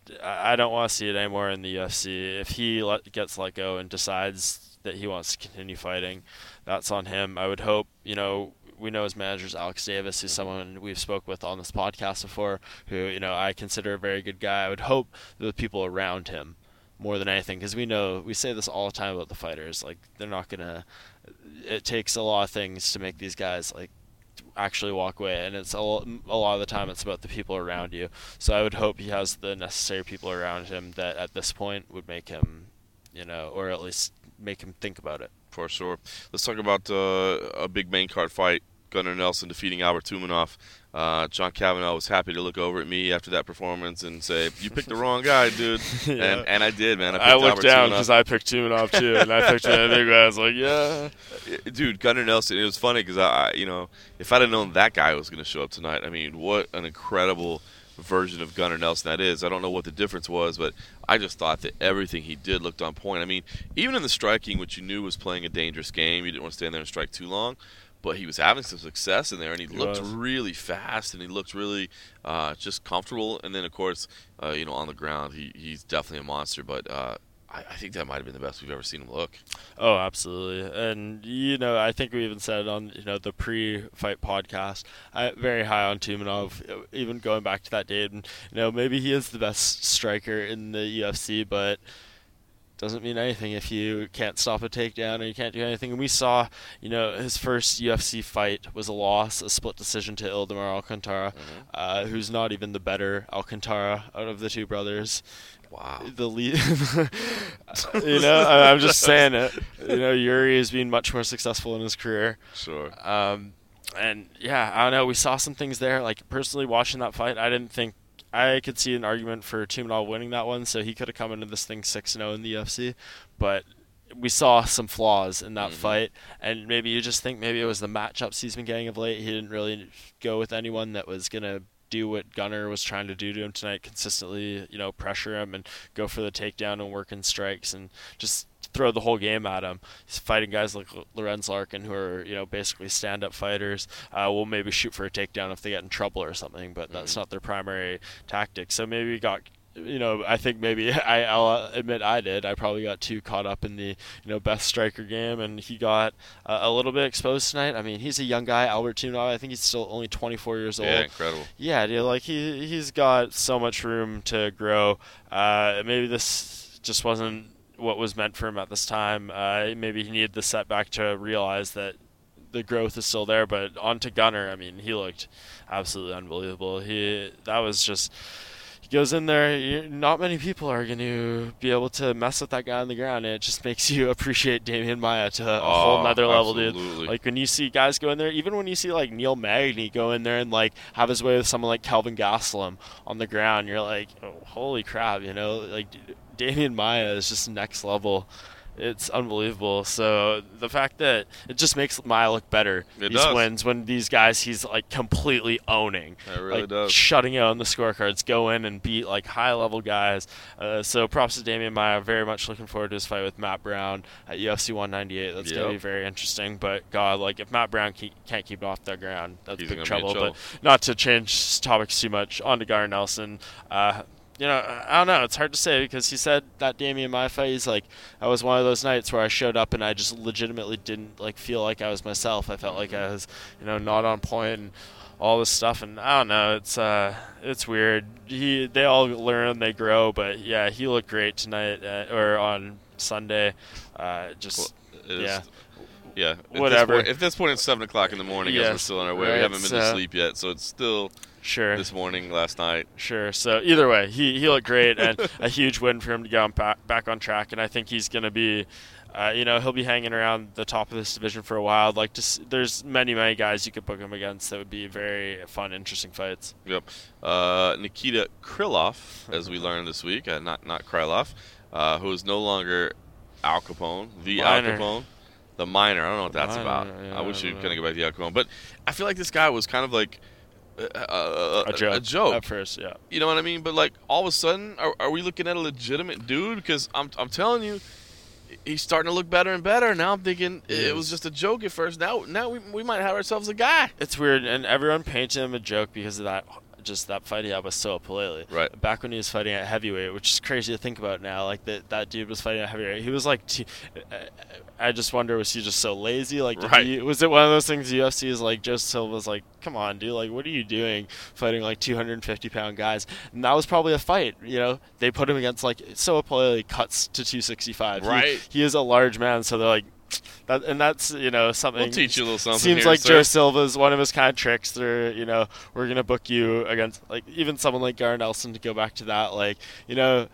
I don't want to see it anymore in the UFC. If he gets let go and decides that he wants to continue fighting, that's on him. I would hope, we know his manager's Alex Davis, who's someone we've spoke with on this podcast before, who, I consider a very good guy. I would hope the people around him more than anything, because we say this all the time about the fighters. Like, they're not going to, it takes a lot of things to make these guys, like, actually walk away, and it's a lot of the time it's about the people around you. So I would hope he has the necessary people around him that at this point would make him, or at least make him think about it. For sure. Let's talk about a big main card fight. Gunnar Nelson defeating Albert Tumenov. John Kavanagh was happy to look over at me after that performance and say, "You picked the wrong guy, dude." Yeah. And I did, man. I looked down because I picked Tumenov too, and I picked the big guy. I was like, "Yeah, dude." Gunnar Nelson. It was funny because I if I'd have known that guy was going to show up tonight, I mean, what an incredible version of Gunnar Nelson that is. I don't know what the difference was, but I just thought that everything he did looked on point. I mean, even in the striking, which you knew was playing a dangerous game, you didn't want to stand there and strike too long. But he was having some success in there, and he looked really fast, and he looked really just comfortable. And then, of course, on the ground, he's definitely a monster. But I think that might have been the best we've ever seen him look. Oh, absolutely. And, I think we even said on, the pre-fight podcast, very high on Tumenov, even going back to that date. And, maybe he is the best striker in the UFC, but doesn't mean anything if you can't stop a takedown or you can't do anything. And we saw, his first UFC fight was a loss, a split decision to Ildemar Alcantara, who's not even the better Alcantara out of the two brothers. Wow. The lead, I'm just saying it. Yuri has been much more successful in his career. Sure. And yeah, I don't know. We saw some things there. Like, personally, watching that fight, I didn't think I could see an argument for Tumenov winning that one, so he could have come into this thing 6-0 in the UFC. But we saw some flaws in that fight, and maybe you just think maybe it was the matchups he's been getting of late. He didn't really go with anyone that was going to do what Gunnar was trying to do to him tonight, consistently, pressure him and go for the takedown and work in strikes and just throw the whole game at him. He's fighting guys like Lorenz Larkin, who are, basically stand-up fighters. Will maybe shoot for a takedown if they get in trouble or something, but that's not their primary tactic. So maybe he got, I think maybe I'll admit I did. I probably got too caught up in the, best striker game, and he got a little bit exposed tonight. I mean, he's a young guy, Albert Tumenov. I think he's still only 24 years old. Yeah, incredible. Yeah, dude, he's got so much room to grow. Maybe this just wasn't what was meant for him at this time. Maybe he needed the setback to realize that the growth is still there. But on to Gunnar. I mean, he looked absolutely unbelievable. He goes in there, not many people are going to be able to mess with that guy on the ground, and it just makes you appreciate Damian Maia to a whole nother level, dude. Like, when you see guys go in there, even when you see, like, Neil Magny go in there and, like, have his way with someone like Kelvin Gastelum on the ground, you're like, oh, holy crap, like, Damian Maia is just next level. It's unbelievable. So the fact that it just makes Maia look better. These wins, when these guys he's like completely owning. It really does. Shutting out on the scorecards, go in and beat like high level guys. So props to Damian Maia. Very much looking forward to his fight with Matt Brown at UFC 198. That's going to be very interesting. But God, like if Matt Brown can't keep it off the ground, that's big trouble. But not to change topics too much, on to Gunnar Nelson. I don't know. It's hard to say because he said that Damian Maia fight, he's like, that was one of those nights where I showed up and I just legitimately didn't like feel like I was myself. I felt like I was, not on point and all this stuff. And I don't know. It's weird. They all learn, they grow. But yeah, he looked great tonight or on Sunday. Yeah. Whatever. At this point, it's 7 o'clock in the morning as we're still on our way. Right, we haven't been to sleep yet, so it's still this morning, last night. Sure. So either way, he looked great, and a huge win for him to get back on track. And I think he's going to be, he'll be hanging around the top of this division for a while. There's many guys you could book him against that would be very fun, interesting fights. Yep. Nikita Krylov, as we learned this week, not Krylov, who is no longer Al Capone, Al Capone. The minor. I don't know what that's about. I wish we could go back to Al Capone. But I feel like this guy was kind of like a joke at first, yeah. You know what I mean? But like all of a sudden, are we looking at a legitimate dude? Because I'm telling you, he's starting to look better and better. Now I'm thinking it was just a joke at first. Now we might have ourselves a guy. It's weird, and everyone painted him a joke because of that. Just that fight he had with Soa Palele. Right. Back when he was fighting at heavyweight, which is crazy to think about now. Like that dude was fighting at heavyweight. He was like, I just wonder, was he just so lazy? Like, was it one of those things the UFC is like, Joe Silva's like, come on, dude, like, what are you doing fighting like 250-pound guys? And that was probably a fight. They put him against like Soa Palele cuts to 265. Right. He is a large man, so they're like. That's something. We'll teach you a little something. Seems here, like sir. Joe Silva's one of his kind of tricks. They're we're gonna book you against like even someone like Gunnar Nelson to go back to that. Like a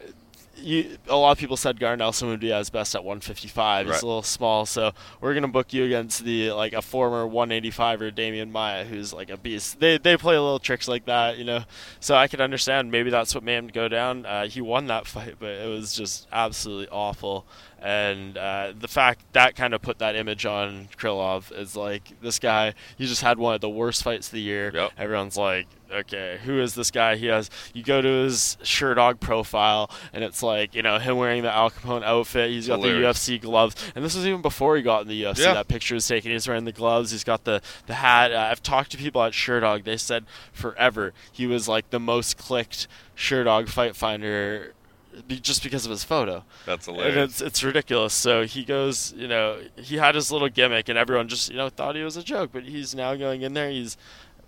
lot of people said Gunnar Nelson would be at his best at 155. He's a little small, so we're gonna book you against a former 185er Damian Maia, who's like a beast. They play little tricks like that, So I could understand maybe that's what made him go down. He won that fight, but it was just absolutely awful. And the fact that kind of put that image on Krylov is like this guy. He just had one of the worst fights of the year. Yep. Everyone's like, okay, who is this guy? You go to his Sherdog profile, and it's like, him wearing the Al Capone outfit. He's got the UFC gloves. And this was even before he got in the UFC. Yeah. That picture was taken. He's wearing the gloves. He's got the hat. I've talked to people at Sherdog. They said forever he was like the most clicked Sherdog fight finder just because of his photo. That's hilarious. And it's ridiculous. So he goes, he had his little gimmick, and everyone just, thought he was a joke. But he's now going in there. He's,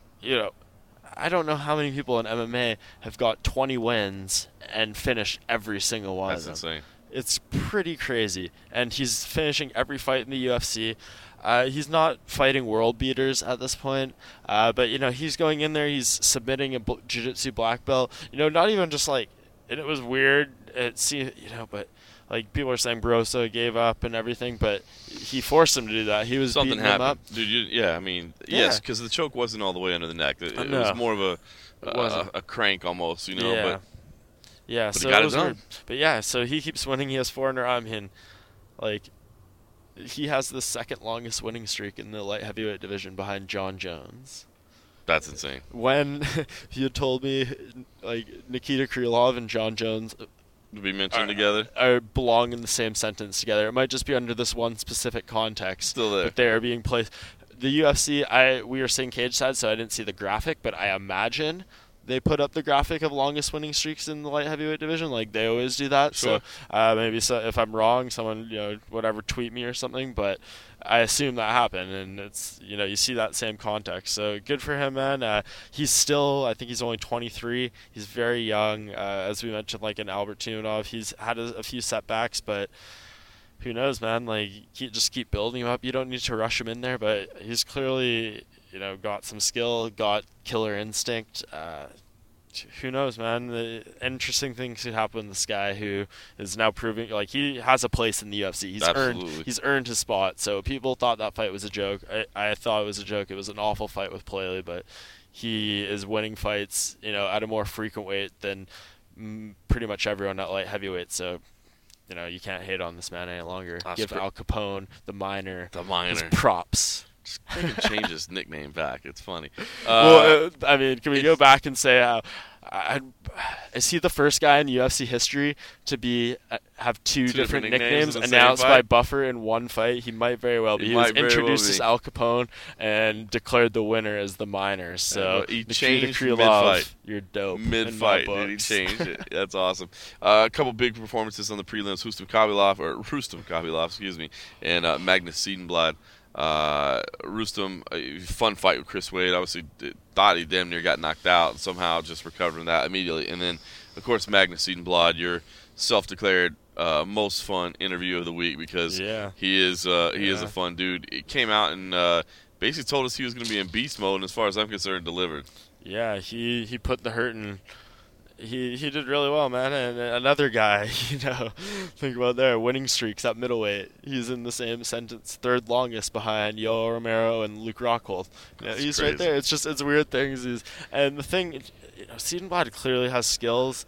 I don't know how many people in MMA have got 20 wins and finished every single one of them. That's insane. It's pretty crazy. And he's finishing every fight in the UFC. He's not fighting world beaters at this point, but, he's going in there. He's submitting a jiu-jitsu black belt. Not even just like, and it was weird. It seemed, but like people are saying Barroso gave up and everything, but he forced him to do that. He was something beating happened, him up. dude. Yes, because the choke wasn't all the way under the neck. It was more of a crank almost, Yeah. But So he got it was it done. weird. But yeah, so he keeps winning. He has 4 under Amhin. Like, he has the second longest winning streak in the light heavyweight division behind John Jones. That's insane. When you had told me, like, Nikita Krylov and John Jones to be mentioned together, belong in the same sentence together. It might just be under this one specific context. Still there. But they are being placed. The UFC, we were seeing cage side, so I didn't see the graphic, but I imagine they put up the graphic of longest winning streaks in the light heavyweight division, like they always do that. Sure. So maybe if I'm wrong, someone, whatever, tweet me or something. But I assume that happened, and it's, you see that same context. So good for him, man. He's still, I think he's only 23. He's very young. As we mentioned, like in Albert Tumenov, he's had a few setbacks, but who knows, man? Like, just keep building him up. You don't need to rush him in there, but he's clearly, got some skill, got killer instinct. Who knows, man? The interesting things could happen with this guy who is now proving, like, he has a place in the UFC. He's earned his spot. So people thought that fight was a joke. I thought it was a joke. It was an awful fight with Palele, but he is winning fights, at a more frequent weight than pretty much everyone at light heavyweight. So, you can't hate on this man any longer. Give Al Capone, the Miner, his props. Just make him change his nickname back. It's funny. I mean, can we go back and say how is he the first guy in UFC history to have two different nicknames announced by Buffer in one fight? He might very well be. He was introduced as Al Capone and declared the winner as the Miner. So he changed mid-fight. You're dope. Mid-fight, did he change it? That's awesome. A couple big performances on the prelims: Rustam Khabilov, excuse me, and Magnus Siedenblad. Rustam, a fun fight with Chris Wade. Obviously, thought he damn near got knocked out, and somehow just recovered from that immediately. And then, of course, Magnus Siedenblad, your self-declared most fun interview of the week, because he is a fun dude. He came out and basically told us he was going to be in beast mode, and as far as I'm concerned, delivered. Yeah, he put the hurt in. He did really well, man. And another guy, think about there, winning streaks at middleweight. He's in the same sentence, third longest behind Yoel Romero and Luke Rockhold. He's crazy. Right there. It's weird things. And the thing, Siedenblad clearly has skills.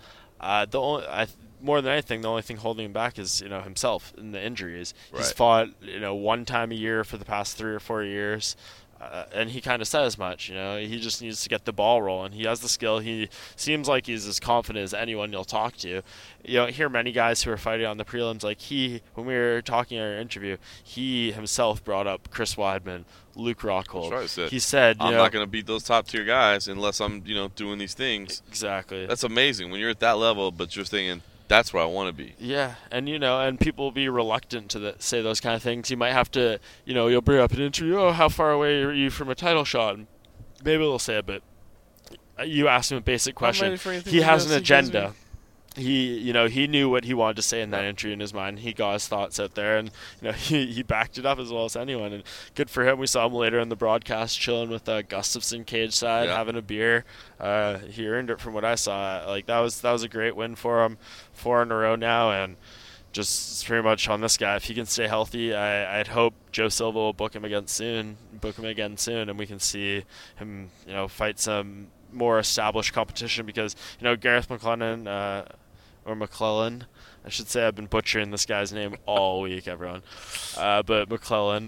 More than anything, the only thing holding him back is himself and the injuries. Right. He's fought one time a year for the past 3 or 4 years. And he kind of said as much, he just needs to get the ball rolling. He has the skill. He seems like he's as confident as anyone you'll talk to. You don't hear many guys who are fighting on the prelims. Like when we were talking in our interview, he himself brought up Chris Weidman, Luke Rockhold. He said, I'm not going to beat those top tier guys unless I'm, doing these things. Exactly. That's amazing when you're at that level, but you're thinking, that's where I want to be. Yeah, and and people will be reluctant to say those kind of things. You might have to, you'll bring up an interview. Oh, how far away are you from a title shot? And maybe they'll say it, but you ask him a basic question. He has an agenda. He knew what he wanted to say in that interview in his mind. He got his thoughts out there, and he backed it up as well as anyone. And good for him. We saw him later in the broadcast chilling with Gustafsson cage side, having a beer. He earned it from what I saw. Like that was a great win for him, 4 in a row now, and just pretty much on this guy. If he can stay healthy, I'd hope Joe Silva will book him again soon, and we can see him fight some more established competition, because Gareth McClellan, or McClellan, I should say. I've been butchering this guy's name all week, everyone. But McClellan,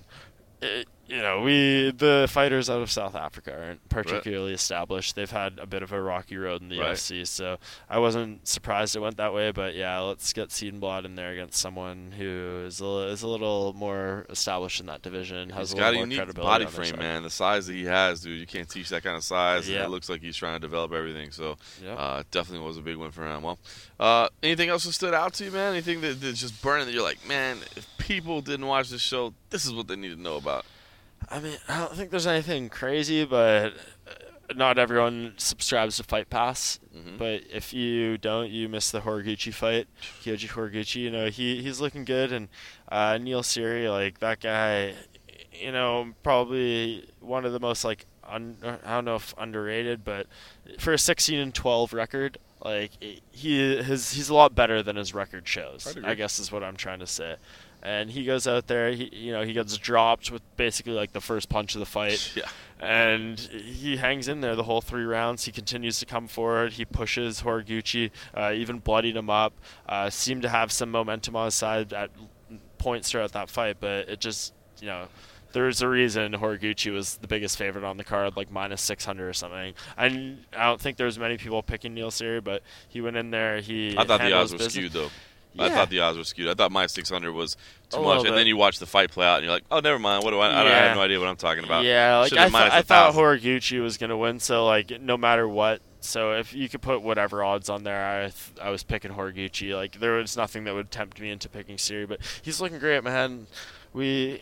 the fighters out of South Africa aren't particularly established. They've had a bit of a rocky road in the UFC, so I wasn't surprised it went that way. But yeah, let's get Siedenblad in there against someone who is a little more established in that division. He's got a unique body frame, man. The size that he has, dude, you can't teach that kind of size. And it looks like he's trying to develop everything. So definitely was a big win for him. Well, anything else that stood out to you, man? Anything that's just burning that you're like, man, if people didn't watch this show, this is what they need to know about? I mean, I don't think there's anything crazy, but not everyone subscribes to Fight Pass. Mm-hmm. But if you don't, you miss the Horiguchi fight. Kyoji Horiguchi, he's looking good. And Neil Seery, like, that guy, probably one of the most, like, I don't know if underrated, but for a 16-12 record, like, he's a lot better than his record shows, I guess is what I'm trying to say. And he goes out there, he gets dropped with basically like the first punch of the fight. Yeah. And he hangs in there the whole 3 rounds. He continues to come forward. He pushes Horiguchi, even bloodied him up. Seemed to have some momentum on his side at points throughout that fight, but it just, there's a reason Horiguchi was the biggest favorite on the card, like minus 600 or something. I don't think there's many people picking Neil Seery, but he went in there. I thought the odds were skewed, though. Yeah. I thought the odds were skewed. I thought minus 600 was too A much. little And bit. then you watch the fight play out, and you're like, oh, never mind. What do I have no idea what I'm talking about. Yeah, like Should've minus I thought 1,000. Horiguchi was going to win, so like no matter what. So if you could put whatever odds on there, I was picking Horiguchi. Like there was nothing that would tempt me into picking Seery, but he's looking great, man. He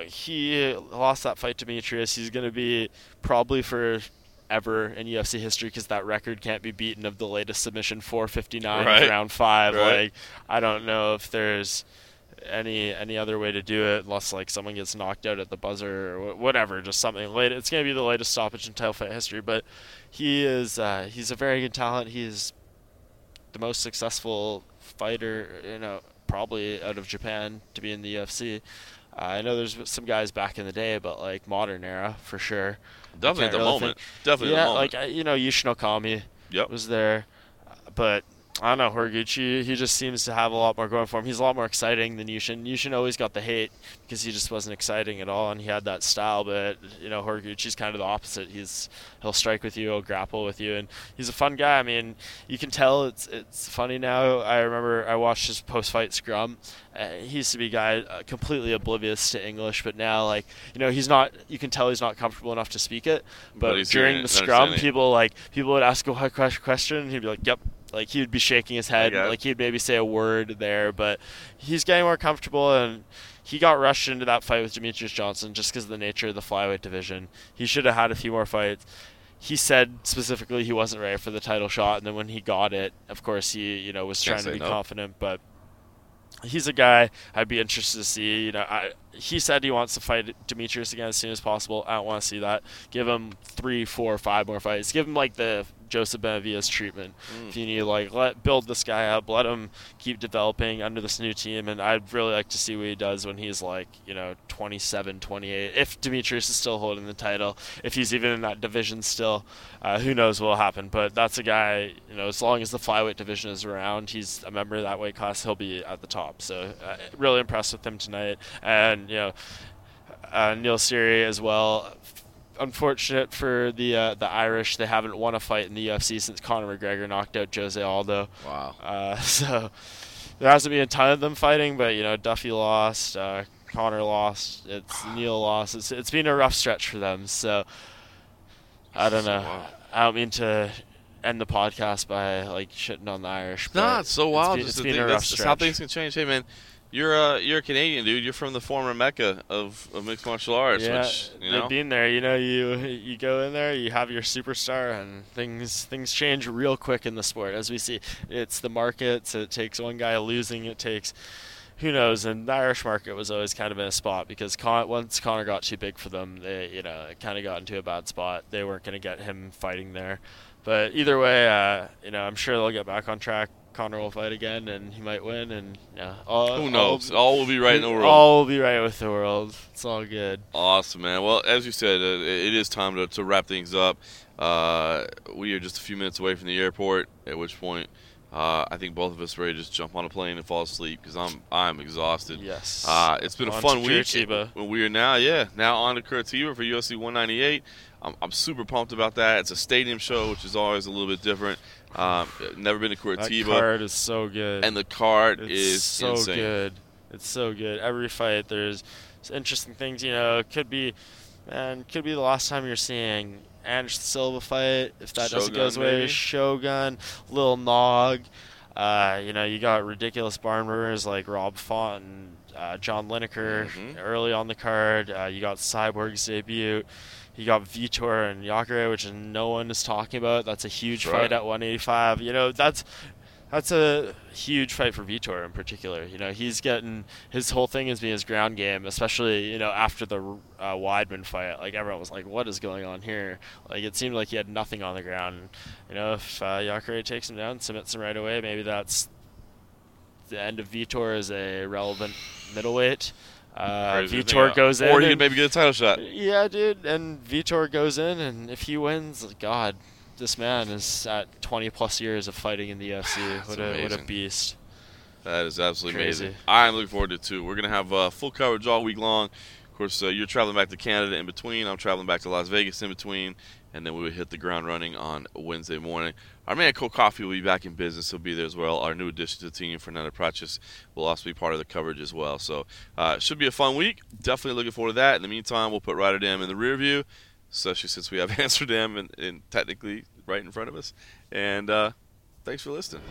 lost that fight to Demetrius. He's going to be probably forever in UFC history because that record can't be beaten of the latest submission 459 Right. round 5. Right. Like I don't know if there's any other way to do it unless like someone gets knocked out at the buzzer or whatever, just something late. It's going to be the latest stoppage in title fight history, but he's a very good talent. He's the most successful fighter, probably out of Japan to be in the UFC. I know there's some guys back in the day, but like modern era for sure. Definitely at the moment. Yeah, moment. like Yushin Okami was there, but I don't know, Horiguchi, he just seems to have a lot more going for him. He's a lot more exciting than Yushin. Yushin always got the hate because he just wasn't exciting at all, and he had that style, but, Horiguchi's kind of the opposite. He'll strike with you, he'll grapple with you, and he's a fun guy. I mean, you can tell it's funny now. I remember I watched his post-fight scrum. He used to be a guy completely oblivious to English, but now, he's not, you can tell he's not comfortable enough to speak it, but he's during hearing the it, scrum, understanding it. people would ask a question, and he'd be like, yep. Like, he would be shaking his head, like he'd maybe say a word there, but he's getting more comfortable, and he got rushed into that fight with Demetrius Johnson just because of the nature of the flyweight division. He should have had a few more fights. He said specifically he wasn't ready for the title shot, and then when he got it, of course, he was trying to be confident, but he's a guy I'd be interested to see. He said he wants to fight Demetrius again as soon as possible. I don't want to see that. Give him 3, 4, 5 more fights. Give him like the Joseph Benavidez treatment. If you need build this guy up, let him keep developing under this new team, and I'd really like to see what he does when he's 27, 28. If Demetrius is still holding the title, if he's even in that division still, who knows what will happen. But that's a guy, as long as the flyweight division is around, he's a member of that weight class, he'll be at the top. So really impressed with him tonight. And Neil Seery as well. Unfortunate for the Irish, they haven't won a fight in the UFC since Conor McGregor knocked out Jose Aldo. Wow. So there hasn't been a ton of them fighting, but Duffy lost, Conor lost, Neil lost. It's been a rough stretch for them. So I don't know. I don't mean to end the podcast by shitting on the Irish. Nah, it's so wild. It's been a rough stretch. That's how things can change. Hey man, you're a Canadian dude. You're from the former mecca of mixed martial arts. Yeah, which, they've been there. You go in there, you have your superstar, and things change real quick in the sport. As we see, it's the market. So it takes one guy losing. It takes who knows. And the Irish market was always kind of in a spot because once Conor got too big for them, they it kind of got into a bad spot. They weren't going to get him fighting there. But either way, I'm sure they'll get back on track. Conor will fight again, and he might win. And who knows? All will be right in the world. All will be right with the world. It's all good. Awesome, man. Well, as you said, it is time to wrap things up. We are just a few minutes away from the airport, at which point I think both of us are ready to just jump on a plane and fall asleep because I'm exhausted. Yes. It's been a On fun to week. Curitiba. We are now on to Curitiba for UFC 198. I'm super pumped about that. It's a stadium show, which is always a little bit different. Never been to Curitiba. That card is so good. And the card it's is so insane. good. It's so good. Every fight, there's interesting things. It could be the last time you're seeing Anderson Silva fight. If that doesn't go his way, maybe? Shogun, Lil Nog. You got ridiculous barn burners like Rob Font and John Lineker early on the card. You got Cyborg's debut. You got Vitor and Jacare, which no one is talking about. That's a huge fight at 185. That's a huge fight for Vitor in particular. He's getting his whole thing is being his ground game, especially after the Weidman fight. Everyone was like, "What is going on here?" It seemed like he had nothing on the ground. If Jacare takes him down, submits him right away, maybe that's the end of Vitor as a relevant middleweight. Vitor goes in, or he could maybe get a title shot. Yeah, dude. And Vitor goes in, and if he wins, God, this man is at 20+ years of fighting in the UFC. What a beast! That is absolutely Crazy. amazing. I'm looking forward to it too. We're gonna have full coverage all week long. Of course, you're traveling back to Canada in between. I'm traveling back to Las Vegas in between. And then we would hit the ground running on Wednesday morning. Our man Cole Coffey will be back in business. He'll be there as well. Our new addition to the team, Fernando Pratchis, will also be part of the coverage as well. So it should be a fun week. Definitely looking forward to that. In the meantime, we'll put Rotterdam in the rear view, especially since we have Amsterdam and technically right in front of us. And thanks for listening.